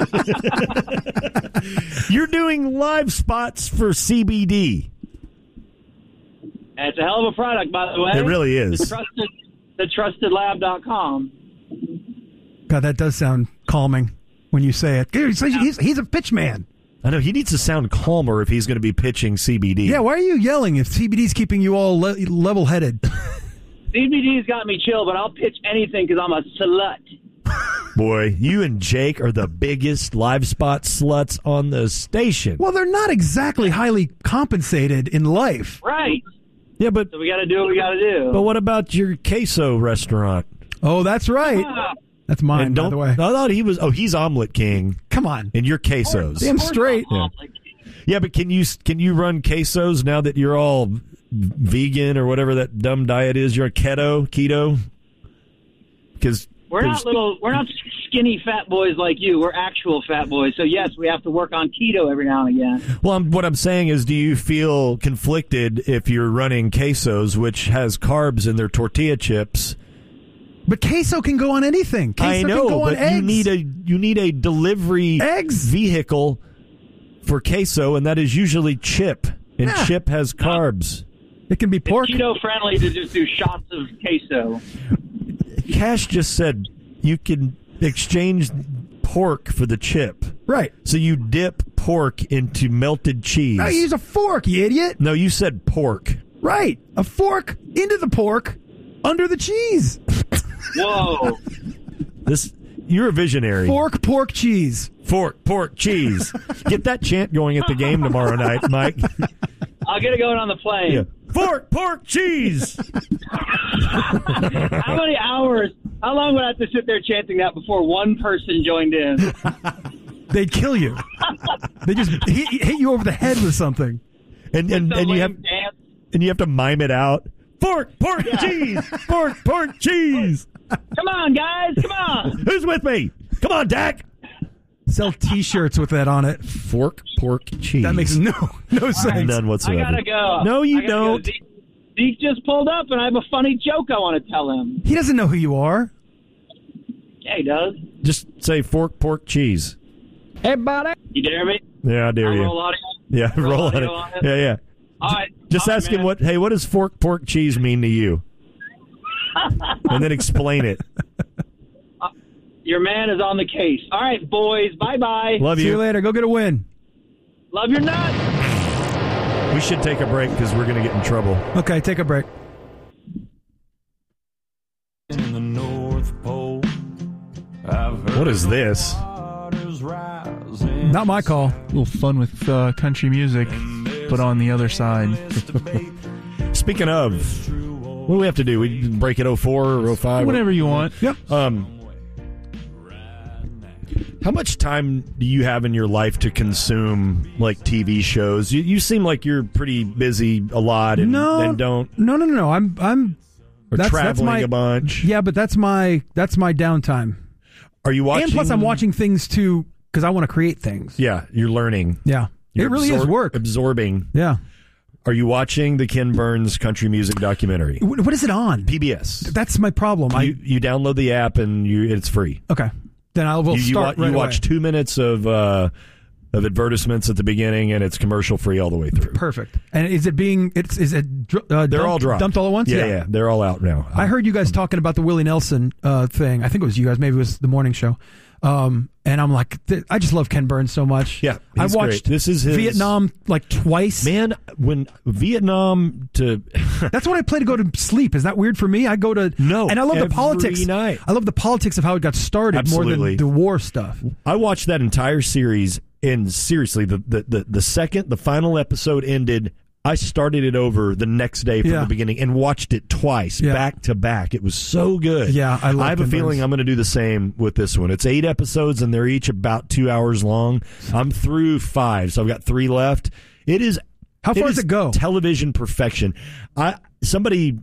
You're doing live spots for CBD. It's a hell of a product, by the way. It really is. TheTrustedLab.com. God, that does sound calming when you say it. He's a pitch man. I know. He needs to sound calmer if he's going to be pitching CBD. Yeah, why are you yelling if CBD's keeping you all level-headed? CBD's got me chill, but I'll pitch anything because I'm a slut. Boy, you and Jake are the biggest live spot sluts on the station. Well, they're not exactly highly compensated in life. Right. Yeah, but... So we got to do what we got to do. But what about your queso restaurant? Oh, that's right. That's mine, by the way. I thought he was... Oh, he's Omelet King. Come on. And you're quesos. Damn straight. Yeah, but can you run quesos now that you're all vegan or whatever that dumb diet is? You're keto? Because... We're not skinny fat boys like you. We're actual fat boys. So, yes, we have to work on keto every now and again. Well, what I'm saying is, do you feel conflicted if you're running quesos, which has carbs in their tortilla chips? But queso can go on anything. Queso I know, can go but on eggs. you need a delivery vehicle for queso, and that is usually chip. And chip has carbs. It can be pork. It's keto friendly to just do shots of queso. Cash just said you can exchange pork for the chip. Right. So you dip pork into melted cheese. No, you use a fork, you idiot. No, you said pork. Right. A fork into the pork under the cheese. Whoa. You're a visionary. Fork, pork, cheese. Fork, pork, cheese. Get that chant going at the game tomorrow night, Mike. I'll get it going on the plane. Yeah. Fork, pork, cheese. How many hours? How long would I have to sit there chanting that before one person joined in? They'd kill you. They just hit you over the head with something. And you have dance. And you have to mime it out. Fork, pork, cheese. Fork, pork, cheese. Come on, guys. Come on. Who's with me? Come on, Dak. Sell T-shirts with that on it. Fork, pork, cheese. That makes no sense. Right. None whatsoever. I gotta go. No, you don't. Go. Zeke just pulled up, and I have a funny joke I want to tell him. He doesn't know who you are. Yeah, he does. Just say fork, pork, cheese. Hey, buddy. You dare me? Yeah, I dare you. Roll audio? Yeah, roll on it. Yeah. All right. Just ask him what does fork, pork, cheese mean to you? And then explain it. Your man is on the case. All right, boys. Bye-bye. Love you. See you later. Go get a win. Love your nuts. We should take a break because we're going to get in trouble. Okay, take a break. In the North Pole, what is this? Not my call. A little fun with country music, but on the other side. Speaking of, what do we have to do? We break at 04 or 05? Whatever you want. Yep. How much time do you have in your life to consume like TV shows? You seem like you're pretty busy a lot and don't. No. I'm traveling a bunch. Yeah, but that's my downtime. Are you watching? And plus, I'm watching things too because I want to create things. Yeah, you're learning. Yeah, it really is work. Absorbing. Yeah. Are you watching the Ken Burns country music documentary? What is it on? PBS. That's my problem. You download the app and it's free. Okay. Then I will start right away. You watch 2 minutes of advertisements at the beginning, and it's commercial free all the way through. Perfect. And is it being? They're all dropped. Dumped all at once. Yeah. They're all out now. I heard you guys talking about the Willie Nelson thing. I think it was you guys. Maybe it was the morning show. And I'm like, I just love Ken Burns so much. Yeah, I watched great. This is his Vietnam like twice. Man, when Vietnam to that's when I play to go to sleep. Is that weird for me? I go to and I love the politics. Night. I love the politics of how it got started more than the war stuff. I watched that entire series, and seriously, the second the final episode ended, I started it over the next day from the beginning and watched it twice, back to back. It was so good. Yeah, I have a feeling I'm going to do the same with this one. It's 8 episodes, and they're each about 2 hours long. I'm through 5, so I've got 3 left. It is. How far does it go? Television perfection. Somebody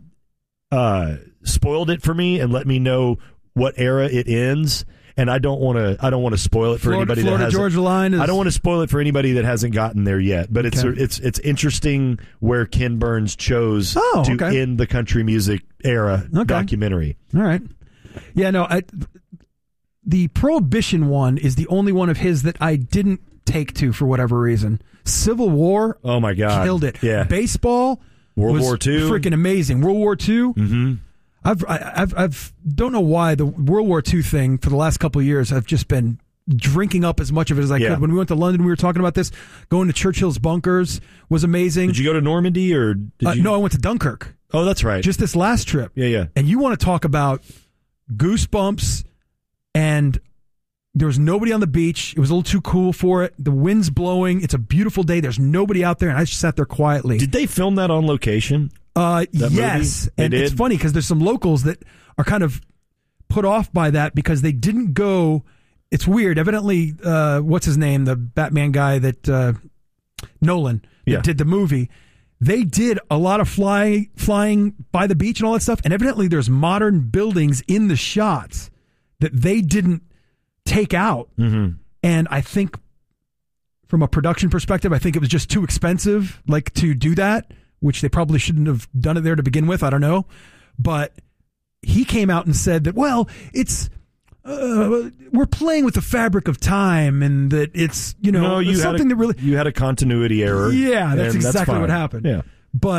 spoiled it for me and let me know what era it ends. And I don't want to spoil it for anybody that hasn't. Georgia line is, I don't want to spoil it for anybody that hasn't gotten there yet. But it's interesting where Ken Burns chose to end the country music era documentary. All right. Yeah, no, the Prohibition one is the only one of his that I didn't take to for whatever reason. Civil War, oh my God, killed it. Yeah, baseball, World War II, freaking amazing. World War II. Mm-hmm. I've don't know why the World War II thing for the last couple of years I've just been drinking up as much of it as I could. When we went to London, we were talking about this. Going to Churchill's bunkers was amazing. Did you go to Normandy or did you? No, I went to Dunkirk. Oh, that's right. Just this last trip. Yeah. And you want to talk about goosebumps, and there was nobody on the beach. It was a little too cool for it. The wind's blowing. It's a beautiful day. There's nobody out there, and I just sat there quietly. Did they film that on location? Yes. And it's funny because there's some locals that are kind of put off by that because they didn't go. It's weird. Evidently, what's his name? The Batman guy that Nolan that did the movie. They did a lot of flying by the beach and all that stuff. And evidently there's modern buildings in the shots that they didn't take out. Mm-hmm. And I think from a production perspective, I think it was just too expensive, like to do that, which they probably shouldn't have done it there to begin with. I don't know. But he came out and said that, well, it's, we're playing with the fabric of time and that it's, something that really... You had a continuity error. Yeah, that's exactly what happened. Yeah. But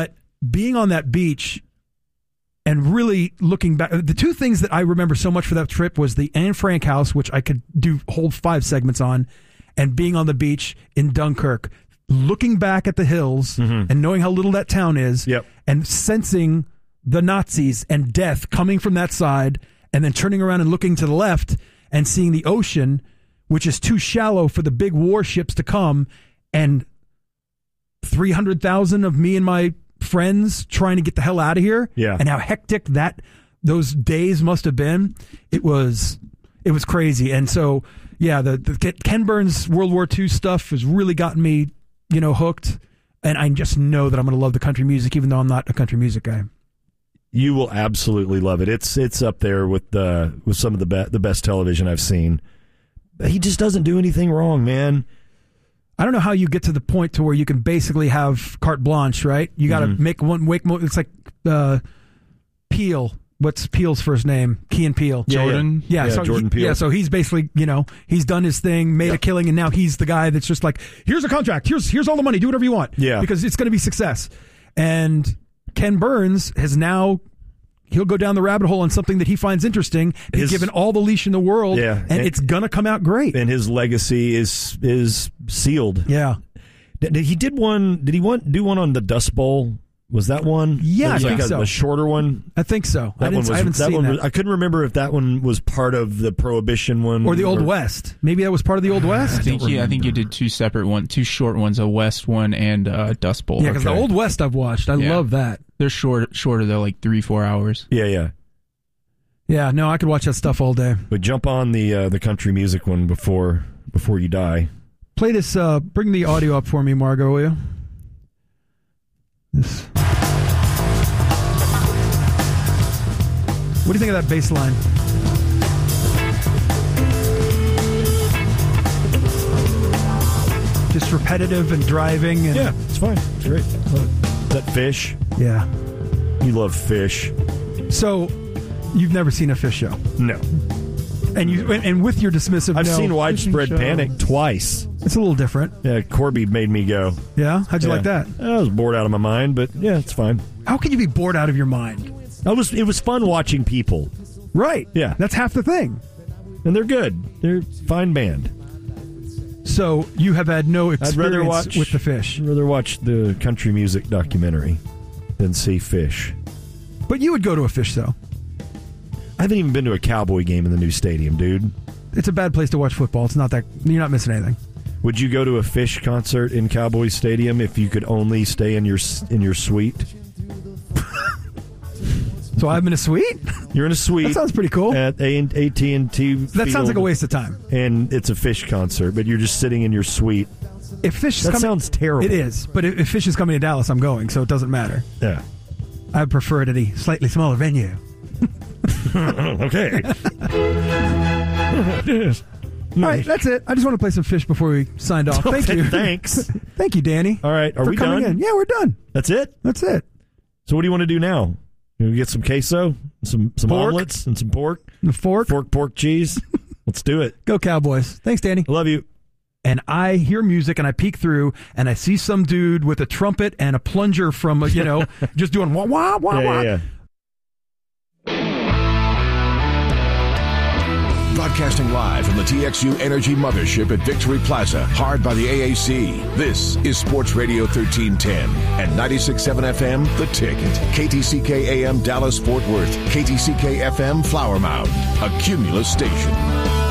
being on that beach and really looking back, the two things that I remember so much for that trip was the Anne Frank house, which I could hold 5 segments on, and being on the beach in Dunkirk, looking back at the hills and knowing how little that town is, and sensing the Nazis and death coming from that side, and then turning around and looking to the left and seeing the ocean, which is too shallow for the big warships to come, and 300,000 of me and my friends trying to get the hell out of here, and how hectic those days must have been. It was crazy. And so, the Ken Burns World War II stuff has really gotten me, hooked. And I just know that I'm going to love the country music, even though I'm not a country music guy. You will absolutely love it. It's up there with some of the best television I've seen. He just doesn't do anything wrong, man. I don't know how you get to the point to where you can basically have carte blanche, right? You got to make it's like Peele. What's Peele's first name? Key and Peele. Jordan. So Jordan Peele. Yeah, so he's basically, he's done his thing, made a killing, and now he's the guy that's just like, here's a contract, here's all the money, do whatever you want. Yeah. Because it's going to be success. And Ken Burns has now, he'll go down the rabbit hole on something that he finds interesting. He's given all the leash in the world, and it's going to come out great. And his legacy is sealed. Yeah. He did one. Did he do one on the Dust Bowl? Was that one? Yeah, I think so. A shorter one? I think so. I haven't seen that. I couldn't remember if that one was part of the Prohibition one. Or the Old West. Maybe that was part of the Old West? I think you did two separate ones, two short ones, a West one and a Dust Bowl. Yeah, because the Old West I've watched. I love that. They're shorter though, like 3-4 hours. Yeah. Yeah, no, I could watch that stuff all day. But jump on the country music one before you die. Play this, bring the audio up for me, Margo, will you? This. What do you think of that bass line? Just repetitive and driving. And yeah, it's fine. It's great. That Fish. Yeah. You love Fish. So, you've never seen a Fish show? No. And with your dismissive, I've seen Widespread Panic twice. It's a little different. Yeah, Corby made me go. Yeah? How'd you like that? I was bored out of my mind, but yeah, it's fine. How can you be bored out of your mind? It was fun watching people. Right. Yeah. That's half the thing. And they're good. They're a fine band. So you have had no experience with the Fish. I'd rather watch the country music documentary than see Fish. But you would go to a Fish, though. I haven't even been to a Cowboy game in the new stadium, dude. It's a bad place to watch football. It's not that you're not missing anything. Would you go to a Fish concert in Cowboy Stadium if you could only stay in your suite? So I'm in a suite? You're in a suite. That sounds pretty cool. At AT&T That sounds like a waste of time. And it's a Fish concert, but you're just sitting in your suite. If Fish sounds terrible. It is, but if Fish is coming to Dallas, I'm going, so it doesn't matter. Yeah. I prefer it at a slightly smaller venue. Okay. All right, that's it. I just want to play some Fish before we signed off. Thank you. Thanks. Thank you, Danny. All right, are we done? In. Yeah, we're done. That's it? That's it. So what do you want to do now? We get some queso, some pork. omelets, and some pork? And a fork? Pork cheese. Let's do it. Go Cowboys. Thanks, Danny. I love you. And I hear music, and I peek through, and I see some dude with a trumpet and a plunger from, just doing wah, wah, wah, wah. Yeah. Broadcasting live from the TXU Energy Mothership at Victory Plaza, hard by the AAC. This is Sports Radio 1310 and 96.7 FM, The Ticket. KTCK AM Dallas Fort Worth, KTCK FM Flower Mound, a Cumulus station.